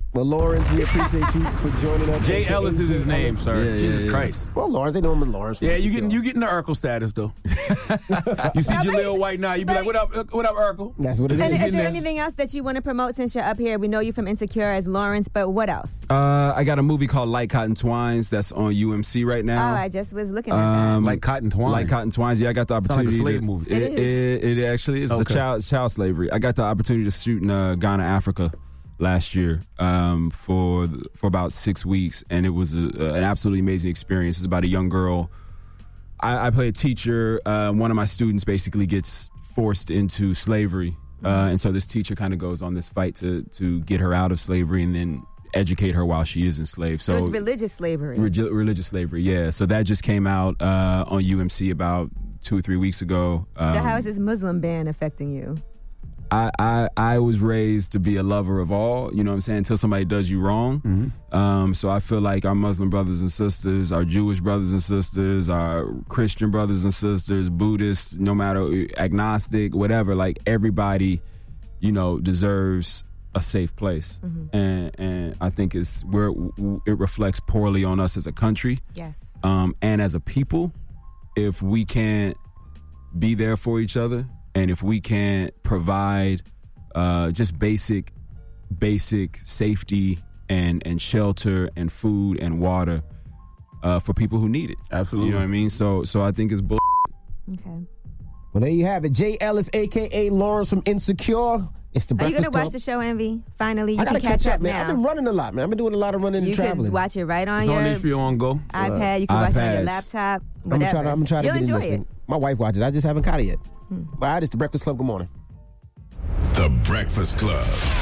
Well, Lawrence, we appreciate you for joining us. Jay Ellis is his name, sir. Yeah, Jesus yeah, yeah. Christ. Well, Lawrence, they know him as Lawrence. Yeah, you getting you getting the Urkel status though. You see Jaleel White now, you be like, "What up, what up, Urkel?" That's what it And is. is there anything else that you want to promote since you're up here? We know you from Insecure as Lawrence, but what else? Uh, I got a movie called Like Cotton Twines that's on U M C right now. Oh, I just was looking at Um, Like Cotton Twines. Like Cotton Twines. Yeah, I got the Sound like a opportunity. slave to, movie. It, It it, it actually is Okay. a child child slavery. I got the opportunity to shoot in uh, Ghana, Africa, last year um, for for about six weeks, and it was a, an absolutely amazing experience. It's about a young girl. I, I play a teacher. Uh, one of my students basically gets forced into slavery, uh, and so this teacher kind of goes on this fight to to get her out of slavery and then educate her while she is enslaved. So So it's religious slavery. Regi- religious slavery, yeah. So that just came out uh, on U M C about two or three weeks ago. Um, so how is this Muslim ban affecting you? I, I I was raised to be a lover of all, you know what I'm saying, until somebody does you wrong. Mm-hmm. Um, so I feel like our Muslim brothers and sisters, our Jewish brothers and sisters, our Christian brothers and sisters, Buddhists, no matter, agnostic, whatever, like everybody, you know, deserves a safe place. Mhm. And and I think it's where it reflects poorly on us as a country. Yes. Um, and as a people, if we can't be there for each other, and if we can't provide uh, just basic, basic safety and, and shelter and food and water uh, for people who need it. Absolutely. You know what I mean? So so I think it's bull. Okay. Well, there you have it. Jay Ellis, a k a. Lawrence from Insecure. It's the Are you Breakfast going to watch Club. the show, Envy? Finally, you I can gotta catch, catch up man. now. I've been running a lot, man. I've been doing a lot of running You and can traveling. watch it right on It's your on H B O on Go. iPad. You can watch it on your iPads. laptop. I'm gonna Whatever. try to, I'm gonna try to You'll get in enjoy this it. thing. My wife watches. I just haven't caught it yet. Hmm. All right, it's the Breakfast Club. Good morning. The Breakfast Club.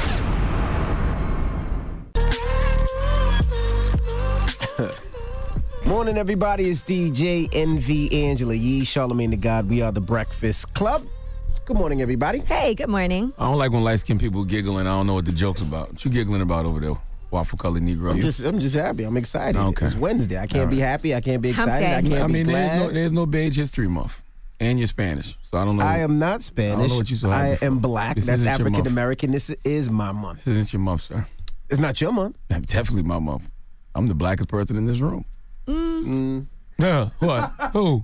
Morning, everybody. It's D J N V, Angela Yee, Charlamagne the God. We are the Breakfast Club. Good morning, everybody. Hey, good morning. I don't like when light-skinned people giggling. I don't know what the joke's about. What you giggling about over there, waffle-colored Negro? I'm You? just, I'm just happy. I'm excited. Okay. It's Wednesday. I can't All be right. happy. I can't be It's hump excited. I day. can't I mean, be there's glad. no, there's no Beige History Month, and you're Spanish, so I don't know. I am not Spanish. I don't know what you so happy I for. am black. This That's isn't your month. African American. This is my month. This isn't your month, sir. It's not your month. That's definitely my month. I'm the blackest person in this room. Mm. Yeah, what? Who?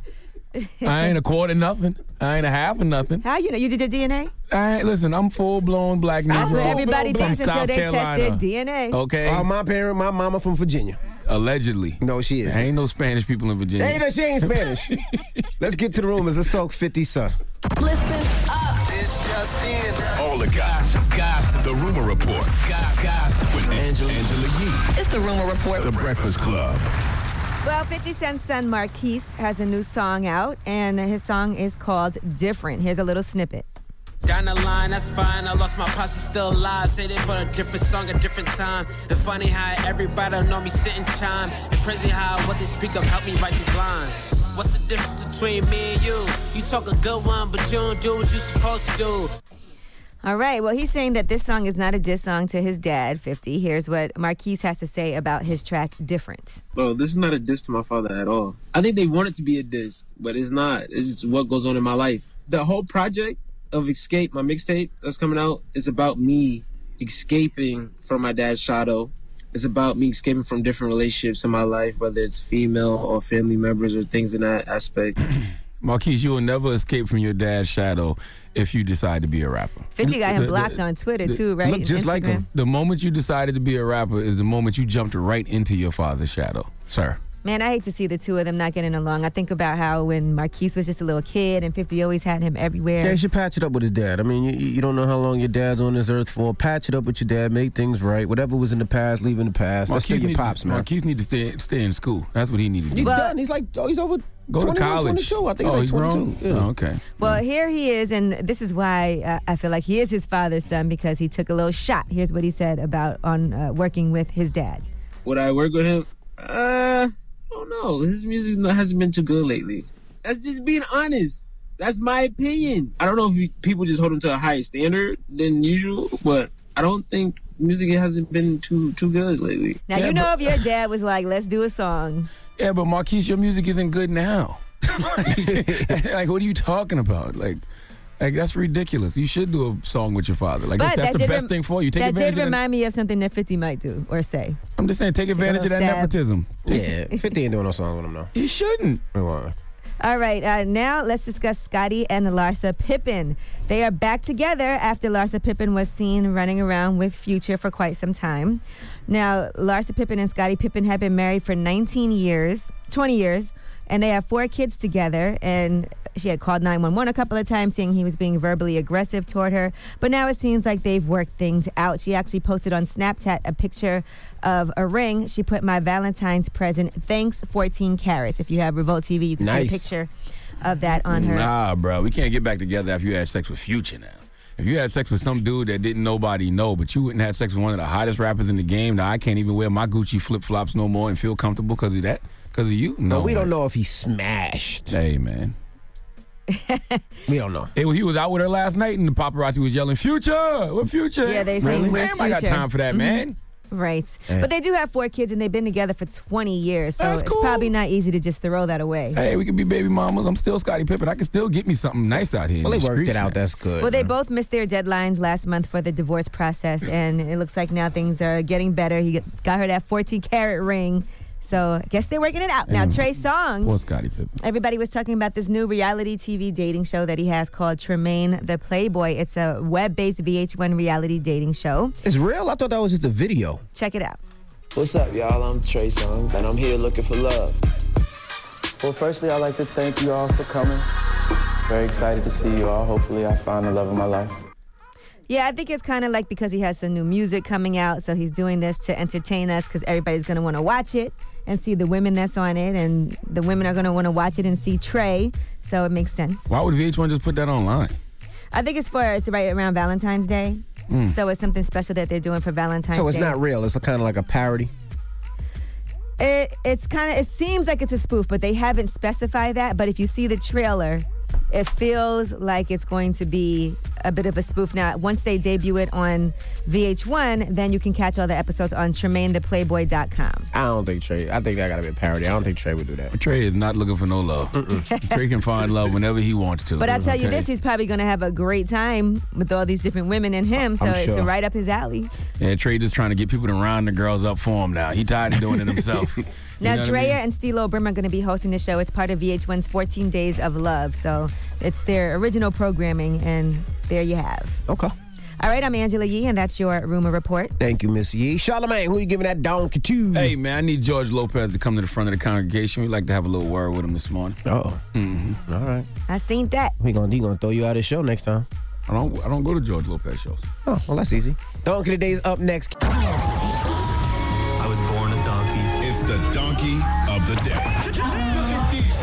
I ain't a quarter nothing. I ain't a half of nothing. How you know? You did your D N A? I ain't, listen, I'm full-blown black Negro. That's what everybody from thinks until South they Carolina. tested D N A. Okay? Oh, my parent, my mama from Virginia. Allegedly. No, she is. There ain't no Spanish people in Virginia. Hey, no, she ain't Spanish. Let's get to the rumors. Let's talk fifty Cent. Listen up. This just in. All the gossip. Gossip. The Rumor Report. Gossip. With Angela, Angela Yee. It's the Rumor Report. The Breakfast Club. Well, fifty Cent's son Marquise has a new song out, and his song is called Different. Here's a little snippet. Down the line, that's fine. I lost my posse, still alive. Say they for a different song, a different time. It's funny how everybody know me sit and chime. It's crazy how what they speak of help me write these lines. What's the difference between me and you? You talk a good one, but you don't do what you supposed to do. All right, well, he's saying that this song is not a diss song to his dad, fifty. Here's what Marquise has to say about his track Different. Bro, this is not a diss to my father at all. I think they want it to be a diss, but it's not. It's just what goes on in my life. The whole project of Escape, my mixtape that's coming out, is about me escaping from my dad's shadow. It's about me escaping from different relationships in my life, whether it's female or family members or things in that aspect. Marquise, you will never escape from your dad's shadow if you decide to be a rapper. fifty got him The- the- blocked on Twitter, the- too, right? Look just Instagram. like him. The moment you decided to be a rapper is the moment you jumped right into your father's shadow, sir. Man, I hate to see the two of them not getting along. I think about how when Marquise was just a little kid and fifty always had him everywhere. Yeah, you should patch it up with his dad. I mean, you, you don't know how long your dad's on this earth for. Patch it up with your dad. Make things right. Whatever was in the past, leave in the past. That's still your need pops, to, man. Marquise need to stay, stay in school. That's what he needed to do. He's done. He's like, oh, he's over Go to twenty-one, college. twenty-two. I think oh, he's like grown? twenty-two. Yeah. Oh, okay. Well, here he is, and this is why uh, I feel like he is his father's son, because he took a little shot. Here's what he said about on uh, working with his dad. Would I work with him? Uh, I don't know. His music not- hasn't been too good lately. That's just being honest. That's my opinion. I don't know if you, people just hold him to a higher standard than usual, but I don't think music hasn't been too too good lately. Now, you know if your dad was like, let's do a song. Yeah, but Marquise, your music isn't good now. like, what are you talking about? Like, Like, that's ridiculous. You should do a song with your father. Like, But that's that the did best rem- thing for you. Take that advantage did of that. remind me of something that fifty might do or say. I'm just saying, take Take a advantage of that little stab. nepotism. Yeah, fifty ain't doing no song with him, though. He shouldn't. All right, uh, now let's discuss Scottie and Larsa Pippen. They are back together after Larsa Pippen was seen running around with Future for quite some time. Now, Larsa Pippen and Scottie Pippen have been married for nineteen years, twenty years, and they have four kids together. And she had called nine one one a couple of times saying he was being verbally aggressive toward her. But now it seems like they've worked things out. She actually posted on Snapchat a picture of a ring. She put, "My Valentine's present, thanks fourteen carats." If you have Revolt T V, you can Nice. see a picture of that on her. Nah, bro. We can't get back together after you had sex with Future now. If you had sex with some dude that didn't nobody know, but you wouldn't have sex with one of the hottest rappers in the game, now I can't even wear my Gucci flip-flops no more and feel comfortable because of that? Because of you? No, But we man. don't know if he smashed. Hey, man. We don't know. It was, he was out with her last night, and the paparazzi was yelling, "Future! What Future?" Yeah, they say, really? "Where's Damn, I got Future?" time for that, Mhm. man. Right. Hey. But they do have four kids, and they've been together for twenty years, so That's it's cool. probably not easy to just throw that away. Hey, we could be baby mamas. I'm still Scottie Pippen. I can still get me something nice out here. Well, in they the worked streets, it out. man. That's good. Well, they both missed their deadlines last month for the divorce process, and it looks like now things are getting better. He got her that fourteen carat ring, so I guess they're working it out. Now, And Trey Songz. Poor Scottie Pippen. Everybody was talking about this new reality T V dating show that he has called Tremaine the Playboy. It's a web-based V H one reality dating show. It's real? I thought that was just a video. Check it out. What's up, y'all? I'm Trey Songz, and I'm here looking for love. Well, firstly, I'd like to thank you all for coming. Very excited to see you all. Hopefully, I find the love of my life. Yeah, I think it's kind of like because he has some new music coming out, so he's doing this to entertain us because everybody's going to want to watch it and see the women that's on it, and the women are going to want to watch it and see Trey, so it makes sense. Why would V H one just put that online? I think it's for, it's right around Valentine's Day, Mm. so it's something special that they're doing for Valentine's So it's Day. not real. It's kind of like a parody. It it's kind of it seems like it's a spoof, but they haven't specified that. But if you see the trailer, it feels like it's going to be a bit of a spoof. Now, once they debut it on V H one, then you can catch all the episodes on Tremaine the Playboy dot com. I don't think Trey. I think that got to be a parody. I don't think Trey would do that. Trey is not looking for no love. Trey can find love whenever he wants to. But I tell you okay? this, he's probably going to have a great time with all these different women and him. So I'm it's sure. right up his alley. Yeah, Trey just trying to get people to round the girls up for him now. He tired of doing it himself. You Now, know what I Drea mean? and Stilo Brim are going to be hosting the show. It's part of V H one's fourteen Days of Love. So it's their original programming, and there you have. Okay. All right, I'm Angela Yee, and that's your Rumor Report. Thank you, Miss Yee. Charlamagne, who you giving that donkey to? Hey, man, I need George Lopez to come to the front of the congregation. We'd like to have a little word with him this morning. Oh. Mm-hmm. All right. I seen that. He gonna, he gonna throw you out of the show next time. I don't I don't go to George Lopez shows. Oh, well, that's easy. Donkey Today's up next. I was born a donkey. It's the donkey of the day.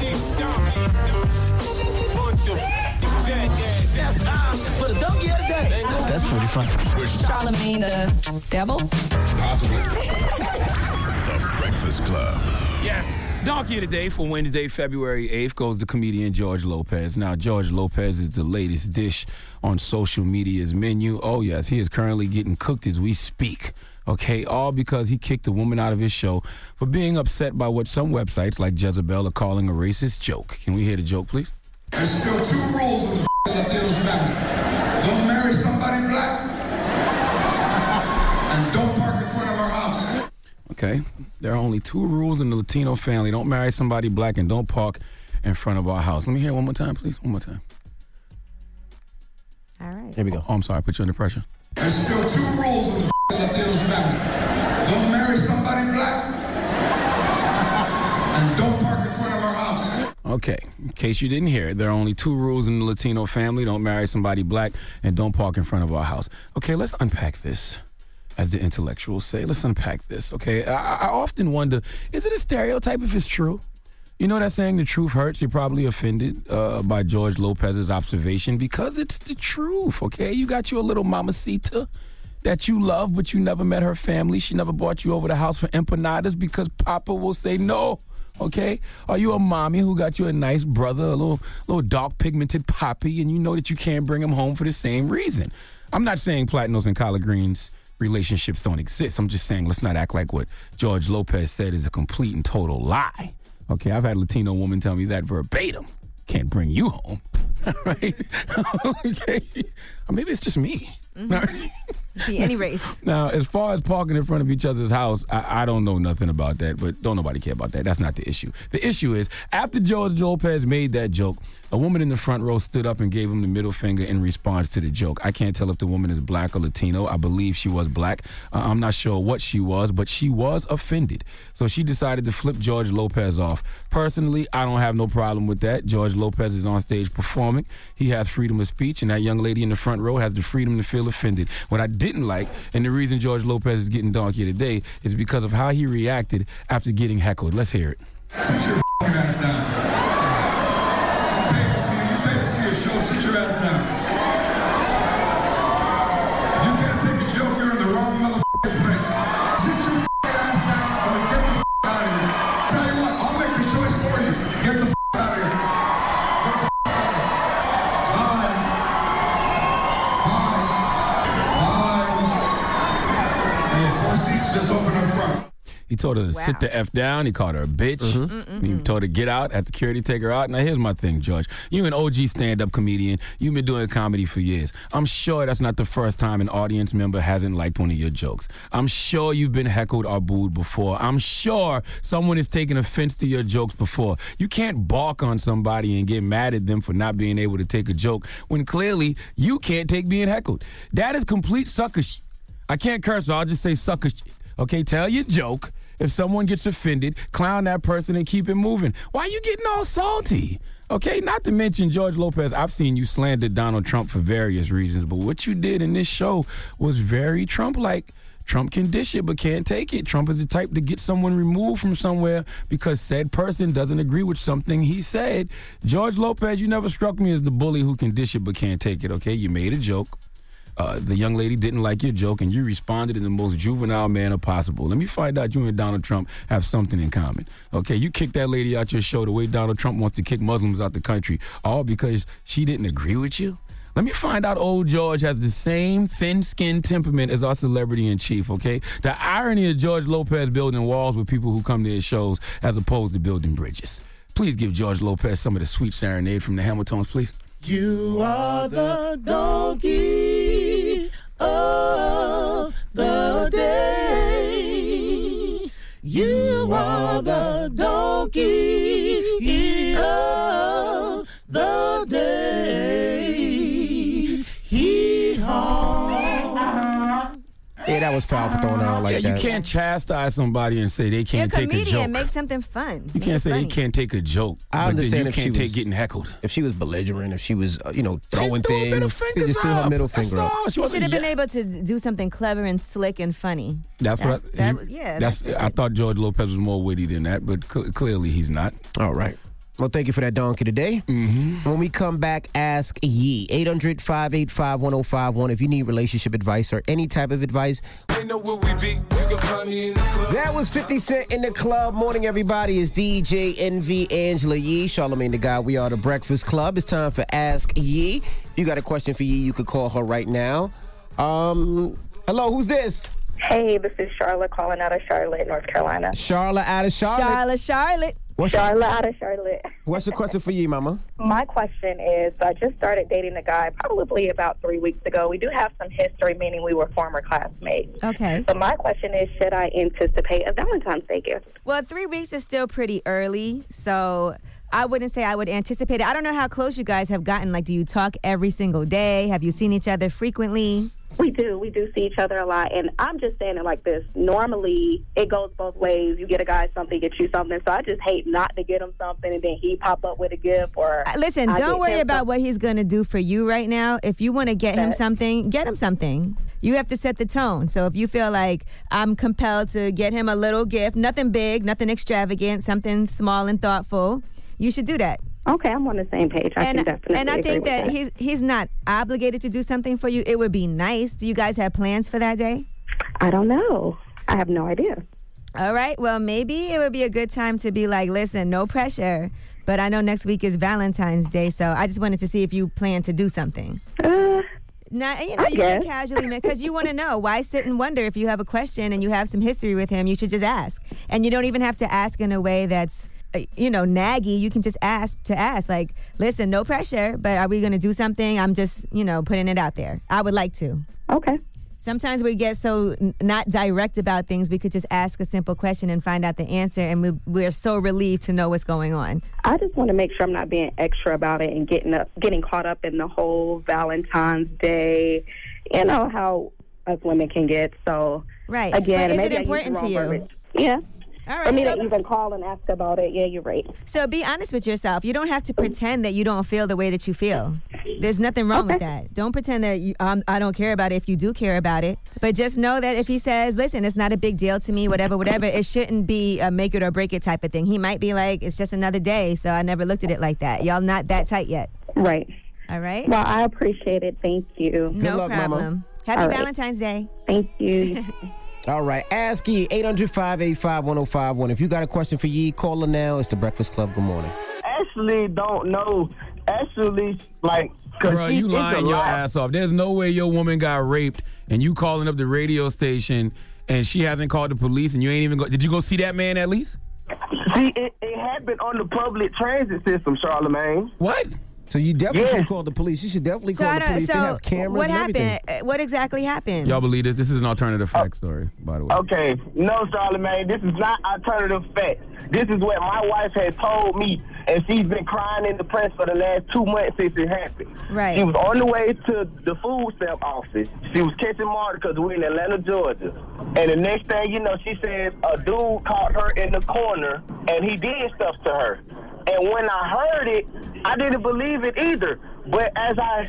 That's time for the donkey of the day. That's pretty fun. Charlamagne the devil? Possibly. The Breakfast Club. Yes. Donkey of the Day for Wednesday, February eighth goes to comedian George Lopez. Now, George Lopez is the latest dish on social media's menu. Oh, yes, he is currently getting cooked as we speak. Okay, all because he kicked a woman out of his show for being upset by what some websites like Jezebel are calling a racist joke. Can we hear the joke, please? There's still two rules in the Latinos family. Don't marry somebody black, and don't park in front of our house. Okay, there are only two rules in the Latino family. Don't marry somebody black and don't park in front of our house. Let me hear it one more time, please. One more time. All right. Here we go. Oh, I'm sorry, I put you under pressure. There's still two rules in the Latinos family. Don't marry somebody black, and don't park in front of our house. Okay, in case you didn't hear it, there are only two rules in the Latino family. Don't marry somebody black and don't park in front of our house. Okay, let's unpack this, as the intellectuals say. Let's unpack this, okay? I, I often wonder, is it a stereotype if it's true? You know that saying, the truth hurts? You're probably offended uh, by George Lopez's observation because it's the truth, okay? You got you a little mamacita that you love, but you never met her family. She never brought you over the house for empanadas because Papa will say no. Okay? Are you a mommy who got you a nice brother, a little little dark pigmented poppy, and you know that you can't bring him home for the same reason? I'm not saying Platinos and collard greens relationships don't exist. I'm just saying let's not act like what George Lopez said is a complete and total lie. Okay? I've had a Latino woman tell me that verbatim. Can't bring you home. right? Okay. Or maybe it's just me. Mm-hmm. Be any race. Now, as far as parking in front of each other's house, I, I don't know nothing about that, but don't nobody care about that. That's not the issue. The issue is, after George Lopez made that joke, a woman in the front row stood up and gave him the middle finger in response to the joke. I can't tell if the woman is black or Latino. I believe she was black. Uh, I'm not sure what she was, but she was offended. So she decided to flip George Lopez off. Personally, I don't have no problem with that. George Lopez is on stage performing. He has freedom of speech, and that young lady in the front row has the freedom to feel offended. What I didn't like, and the reason George Lopez is getting donkey today, is because of how he reacted after getting heckled. Let's hear it. Sit your f***ing ass down. You pay to see, you pay to see a show, sit your ass down. You can't take a joke, you're in the wrong motherfucking place. Sit your f***ing ass down or get the f*** out of here. Tell you what, I'll make the choice for you. Get the f*** out of here. Get the f*** out of here. Bye. Four seats just open up front. He told her to Wow. sit the F down. He called her a bitch. Mm-hmm. He told her to get out, had security take her out. Now, here's my thing, George. You an O G stand-up comedian. You've been doing comedy for years. I'm sure that's not the first time an audience member hasn't liked one of your jokes. I'm sure you've been heckled or booed before. I'm sure someone has taken offense to your jokes before. You can't balk on somebody and get mad at them for not being able to take a joke when clearly you can't take being heckled. That is complete sucker shit. I can't curse, so I'll just say sucker shit. Okay, tell your joke. If someone gets offended, clown that person and keep it moving. Why are you getting all salty? Okay, not to mention George Lopez, I've seen you slander Donald Trump for various reasons, but what you did in this show was very Trump-like. Trump can dish it but can't take it. Trump is the type to get someone removed from somewhere because said person doesn't agree with something he said. George Lopez, you never struck me as the bully who can dish it but can't take it, okay? You made a joke. Uh, the young lady didn't like your joke, and you responded in the most juvenile manner possible. Let me find out you and Donald Trump have something in common. Okay, you kicked that lady out your show the way Donald Trump wants to kick Muslims out the country, all because she didn't agree with you? Let me find out old George has the same thin-skinned temperament as our celebrity in chief, okay? The irony of George Lopez building walls with people who come to his shows as opposed to building bridges. Please give George Lopez some of the sweet serenade from the Hamiltons, please. You are the donkey of the day. You are the donkey of the day. Hee-haw. Yeah, that was foul for throwing her out like yeah, that. you can't chastise somebody and say they can't You're a take a comedian. joke. Make something fun. You Make can't it say funny. they can't take a joke. I but understand then you if can't she take was getting heckled. If she was belligerent, if she was, uh, you know, throwing threw her middle things, she fingers just threw her up. middle That's finger up. all. She You wasn't should have been ye- able to do something clever and slick and funny. That's, what. That's- I, that he- was- yeah, That's. that's I thought George Lopez was more witty than that, but cl- clearly he's not. All right. Well, thank you for that donkey today. Mm-hmm. When we come back, ask Yee. eight hundred, five eight five, one oh five one. If you need relationship advice or any type of advice. They know where we be. You can find me in the club. That was fifty Cent in the club. Morning, everybody. It's D J N V Angela Yee, Charlamagne the God. We are the Breakfast Club. It's time for Ask Yee. If you got a question for Yee, you could call her right now. Um, hello, who's this? Hey, this is Charlotte calling out of Charlotte, North Carolina. Charlotte out of Charlotte. Charlotte, Charlotte. What's Charlotte out of Charlotte. What's the question for Yee, mama? My question is, I just started dating a guy probably about three weeks ago. We do have some history, meaning we were former classmates. Okay. But my question is, should I anticipate a Valentine's Day gift? Well, three weeks is still pretty early, so I wouldn't say I would anticipate it. I don't know how close you guys have gotten. Like, do you talk every single day? Have you seen each other frequently? We do. We do see each other a lot. And I'm just saying it like this. Normally, it goes both ways. You get a guy something, get you something. So I just hate not to get him something and then he pop up with a gift. Or Uh, Listen, I don't get worry him about something. what he's going to do for you right now. If you want to get him That- something, get him something. You have to set the tone. So if you feel like I'm compelled to get him a little gift, nothing big, nothing extravagant, something small and thoughtful, you should do that. Okay, I'm on the same page. I and, can definitely and I agree think with that, he's he's not obligated to do something for you. It would be nice. Do you guys have plans for that day? I don't know. I have no idea. All right. Well, maybe it would be a good time to be like, listen, no pressure. But I know next week is Valentine's Day, so I just wanted to see if you plan to do something. Uh, Now, you know, I you can guess. casually, because you want to know. Why sit and wonder if you have a question and you have some history with him? You should just ask. And you don't even have to ask in a way that's uh, you know, naggy, you can just ask to ask, like, listen, no pressure, but are we going to do something? I'm just, you know, putting it out there. I would like to. Okay. Sometimes we get so n- not direct about things, we could just ask a simple question and find out the answer, and we, we're so relieved to know what's going on. I just want to make sure I'm not being extra about it and getting up, getting caught up in the whole Valentine's Day. You know how us women can get. So, right. again, But is maybe it I used important the to wrong you? verbiage. Yeah. All right, For me so- to even call and ask about it, yeah, you're right. So be honest with yourself. You don't have to pretend that you don't feel the way that you feel. There's nothing wrong with that. Don't pretend that you, um, I don't care about it if you do care about it. But just know that if he says, listen, it's not a big deal to me, whatever, whatever, it shouldn't be a make it or break it type of thing. He might be like, it's just another day, so I never looked at it like that. Y'all not that tight yet. Right. All right? Well, I appreciate it. Thank you. no problem. Happy All right. Valentine's Day. Thank you. All right, ask Yee, eight hundred, five eight five, one oh five one. If you got a question for Yee, call her now. It's the Breakfast Club. Good morning. Actually, don't know. Actually, like, cause Bro, he- you it's a lying your lot. ass off. There's no way your woman got raped and you calling up the radio station and she hasn't called the police and you ain't even go. Did you go see that man at least? See, it, it happened on the public transit system, Charlemagne. What? So you definitely Yeah. should call the police. You should definitely So, call I the don't, police. so they have cameras what and happened? everything. Uh, What exactly happened? Y'all believe this? This is an alternative fact story, by the way. Okay, no, Charlemagne, this is not alternative facts. This is what my wife had told me, and she's been crying in the press for the last two months since it happened. Right. She was on the way to the food stamp office. She was catching Marta because we're in Atlanta, Georgia. And the next thing you know, she said a dude caught her in the corner, and he did stuff to her. And when I heard it, I didn't believe it either. But as I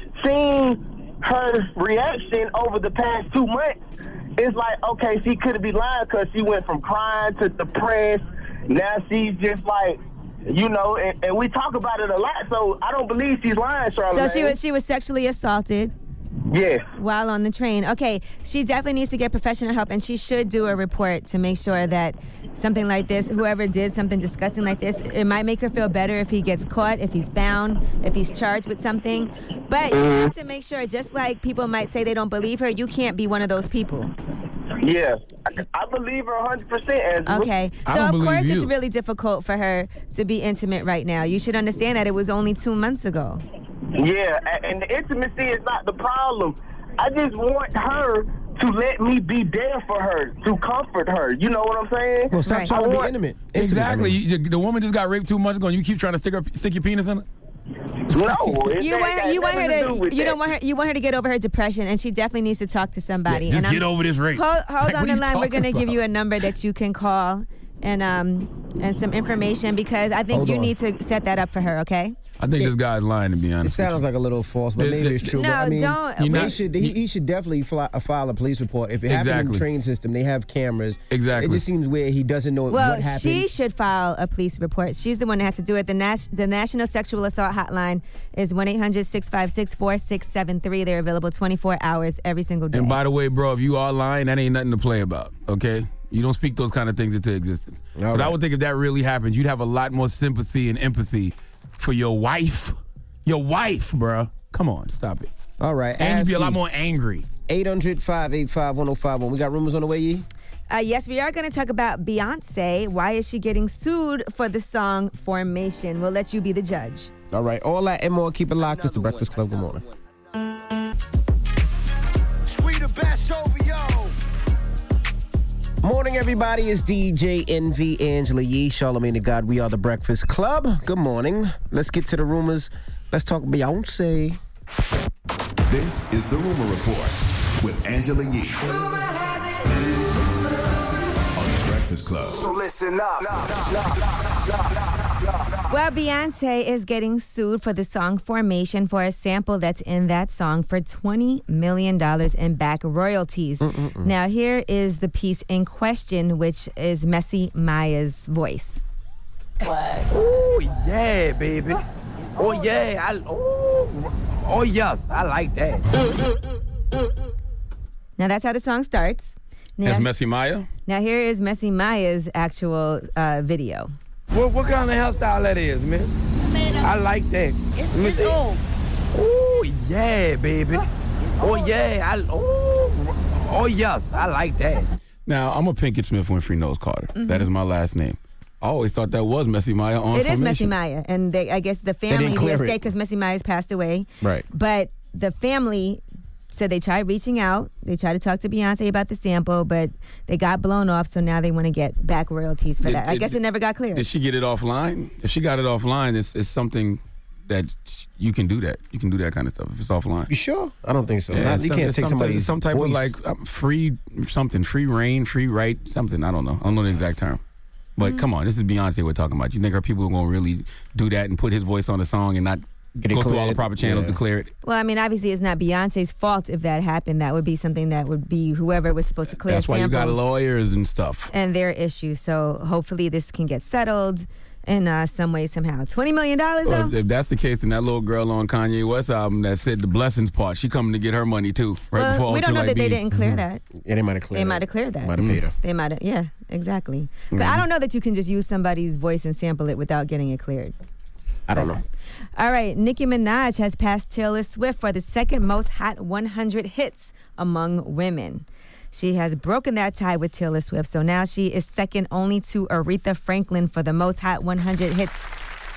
seen her reaction over the past two months, it's like, okay, she could be lying because she went from crying to depressed. Now she's just like, you know, and, and we talk about it a lot, so I don't believe she's lying, Charlamagne. So she was she was sexually assaulted Yes. while on the train. Okay, she definitely needs to get professional help, and she should do a report to make sure that something like this, whoever did something disgusting like this, it might make her feel better if he gets caught, if he's found, if he's charged with something. But you have to make sure, just like people might say they don't believe her, you can't be one of those people. Yeah. I, I believe her one hundred percent, Angela. Okay. So, of course, it's really difficult for her to be intimate right now. You should understand that it was only two months ago. Yeah, a- and the intimacy is not the problem. I just want her to let me be there for her, to comfort her. You know what I'm saying? Well, stop I trying to be want- intimate. Exactly. You- the woman just got raped two months ago and you keep trying to stick, her, stick your penis in her? No. it You ain't want her, got you want her nothing to, do with you that. don't want her, you want her to get over her depression, and she definitely needs to talk to somebody. Yeah, just and I'm- get over this rape. Hold, hold Like, on what the are you line. We're talking gonna give about? you a number that you can call, and um and some information, because I think Hold you on. need to set that up for her. Okay. I think this guy's lying, to be It honest. sounds like a little false, but The- maybe the- it's true. No, but I mean, don't- he, You're not- should, he, he should definitely fly, uh, file a police report. If it happened in Exactly. the train system, they have cameras. Exactly. It just seems weird. He doesn't know Well, what happened. she should file a police report. She's the one that has to do it. The, Nas- the National Sexual Assault Hotline is one eight hundred, six five six, four six seven three. They're available twenty-four hours every single day. And by the way, bro, if you are lying, that ain't nothing to play about, okay? You don't speak those kind of things into existence. But I would think if that really happened, you'd have a lot more sympathy and empathy for your wife. Your wife, bro. Come on, stop it. All right. And you'd be a ask lot Yee. more angry. eight hundred, five eight five, one oh five one. We got rumors on the way, Yee? Uh, yes, we are going to talk about Beyonce. Why is she getting sued for the song Formation? We'll let you be the judge. All right. All that and more. Keep it locked. It's the Breakfast Club. Good morning. Sweeter best over yo. Morning, everybody. It's D J Envy, Angela Yee, Charlamagne the God. We are the Breakfast Club. Good morning. Let's get to the rumors. Let's talk Beyonce. This is the Rumor Report with Angela Yee on the Breakfast Club. So listen up. Well, Beyonce is getting sued for the song Formation for a sample that's in that song for twenty million dollars in back royalties. Mm-mm-mm. Now, here is the piece in question, which is Messy Maya's voice. Oh yeah, baby. Oh yeah, I oh, oh yes, I like that. Now, that's how the song starts. Now, That's Messy Maya? now here is Messy Maya's actual uh, video. What what kind of hairstyle that is, miss? I like that. It's, Let me it's see. old. Oh yeah, baby. Oh yeah, I oh, oh yes, I like that. Now, I'm a Pinkett Smith Winfrey Nose Carter. Mm-hmm. That is my last name. I always thought that was Messy Maya on It is Formation. Messy Maya, and they, I guess the family, the clear it. estate, because Messy Maya's passed away. Right. But the family said they tried reaching out. They tried to talk to Beyonce about the sample, but they got blown off, so now they want to get back royalties for Did- that. I did- guess it never got cleared. Did she get it offline? If she got it offline, it's, it's something that you can do that. You can do that kind of stuff if it's offline. You sure? I don't think so. Yeah, Not- you some- can't it's take some type- somebody's some type voice. of like um, free something, free reign, free right, something. I don't know. I don't know the exact term. But Mm. come on, this is Beyonce we're talking about. You think our people are going to really do that and put his voice on the song and not Get it go through all the cleared? proper channels Yeah. to clear it? Well, I mean, obviously, it's not Beyonce's fault if that happened. That would be something that would be whoever was supposed to clear That's why you got samples lawyers and stuff. and their issues. So hopefully this can get settled in uh, some way, somehow. twenty million dollars, Well, though? if, if that's the case, then that little girl on Kanye West album that said the blessings part, she coming to get her money too, right Well, before we don't Until know I that they Be. didn't clear that. Yeah, they might have cleared They it. might have cleared that. Might have paid her. They might have, yeah, exactly. But Mhm. I don't know that you can just use somebody's voice and sample it without getting it cleared. I don't know. All right, Nicki Minaj has passed Taylor Swift for the second most Hot one hundred hits among women. She has broken that tie with Taylor Swift, so now she is second only to Aretha Franklin for the most Hot one hundred hits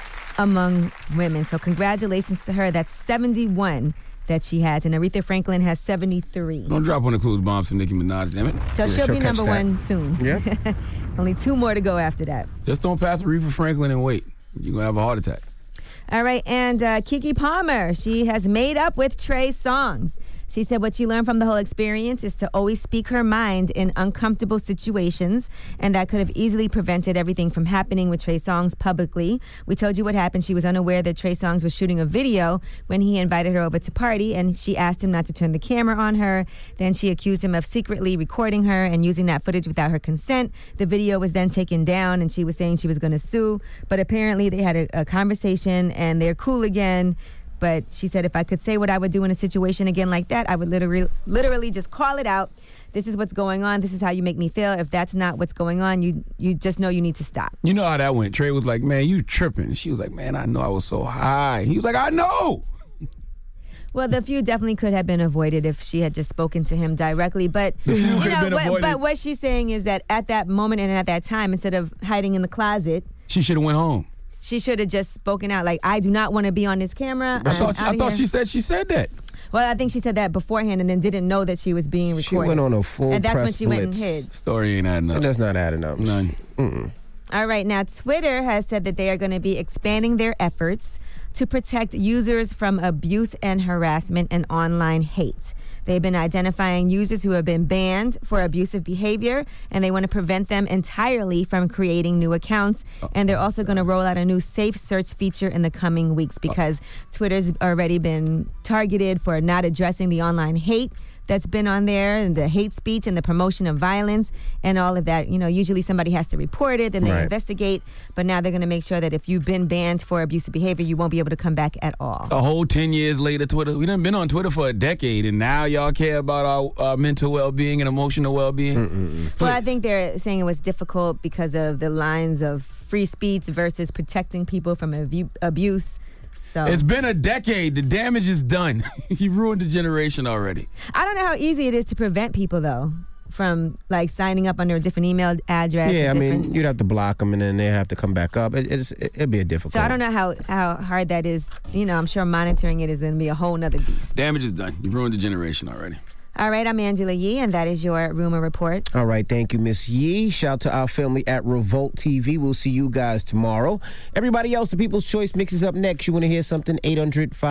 among women. So congratulations to her. That's seventy-one that she has, and Aretha Franklin has seventy-three. Don't drop on the clues bombs for Nicki Minaj, damn it. So Yeah, she'll be catch number that. one soon. Yeah. Only two more to go after that. Just don't pass Aretha Franklin and wait. You're going to have a heart attack. All right, and uh, Keke Palmer, she has made up with Trey Songz. She said what she learned from the whole experience is to always speak her mind in uncomfortable situations, and that could have easily prevented everything from happening with Trey Songz publicly. We told you what happened. She was unaware that Trey Songz was shooting a video when he invited her over to party, and she asked him not to turn the camera on her. Then she accused him of secretly recording her and using that footage without her consent. The video was then taken down, and she was saying she was going to sue, but apparently they had a, a conversation, and they're cool again. But she said, if I could say what I would do in a situation again like that, I would literally, literally just call it out. This is what's going on. This is how you make me feel. If that's not what's going on, you you just know you need to stop. You know how that went. Trey was like, man, you tripping. She was like, man, I know I was so high. He was like, I know. Well, the feud definitely could have been avoided if she had just spoken to him directly. But The feud you could have know, been what, avoided. but what she's saying is that at that moment and at that time, instead of hiding in the closet, She should have went home. she should have just spoken out like, I do not want to be on this camera. I I'm thought, she, I outta thought here. she said she said that. Well, I think she said that beforehand and then didn't know that she was being recorded. She went on a full And that's when press she went and blitz. hid. Story ain't adding up. That's not adding up. None. Mm-mm. All right, now Twitter has said that they are going to be expanding their efforts to protect users from abuse and harassment and online hate. They've been identifying users who have been banned for abusive behavior, and they want to prevent them entirely from creating new accounts. And they're also going to roll out a new safe search feature in the coming weeks because Twitter's already been targeted for not addressing the online hate that's been on there, and the hate speech and the promotion of violence and all of that. You know, usually somebody has to report it, then they Right. investigate, but now they're going to make sure that if you've been banned for abusive behavior, you won't be able to come back at all. A whole ten years later, Twitter. We done been on Twitter for a decade, and now y'all care about our, our mental well-being and emotional well-being. Well, I think they're saying it was difficult because of the lines of free speech versus protecting people from abu- abuse. So It's been a decade. The damage is done. You ruined a generation already. I don't know how easy it is to prevent people, though, from like signing up under a different email address. Yeah, a I different- mean, you'd have to block them and then they have to come back up. It, it's, it'd be a difficult. So I don't know how, how hard that is. You know, I'm sure monitoring it is going to be a whole nother beast. Damage is done. You ruined a generation already. All right, I'm Angela Yee, and that is your Rumor Report. All right, thank you, Miss Yee. Shout out to our family at Revolt T V. We'll see you guys tomorrow. Everybody else, the People's Choice mixes up next. You want to hear something? eight hundred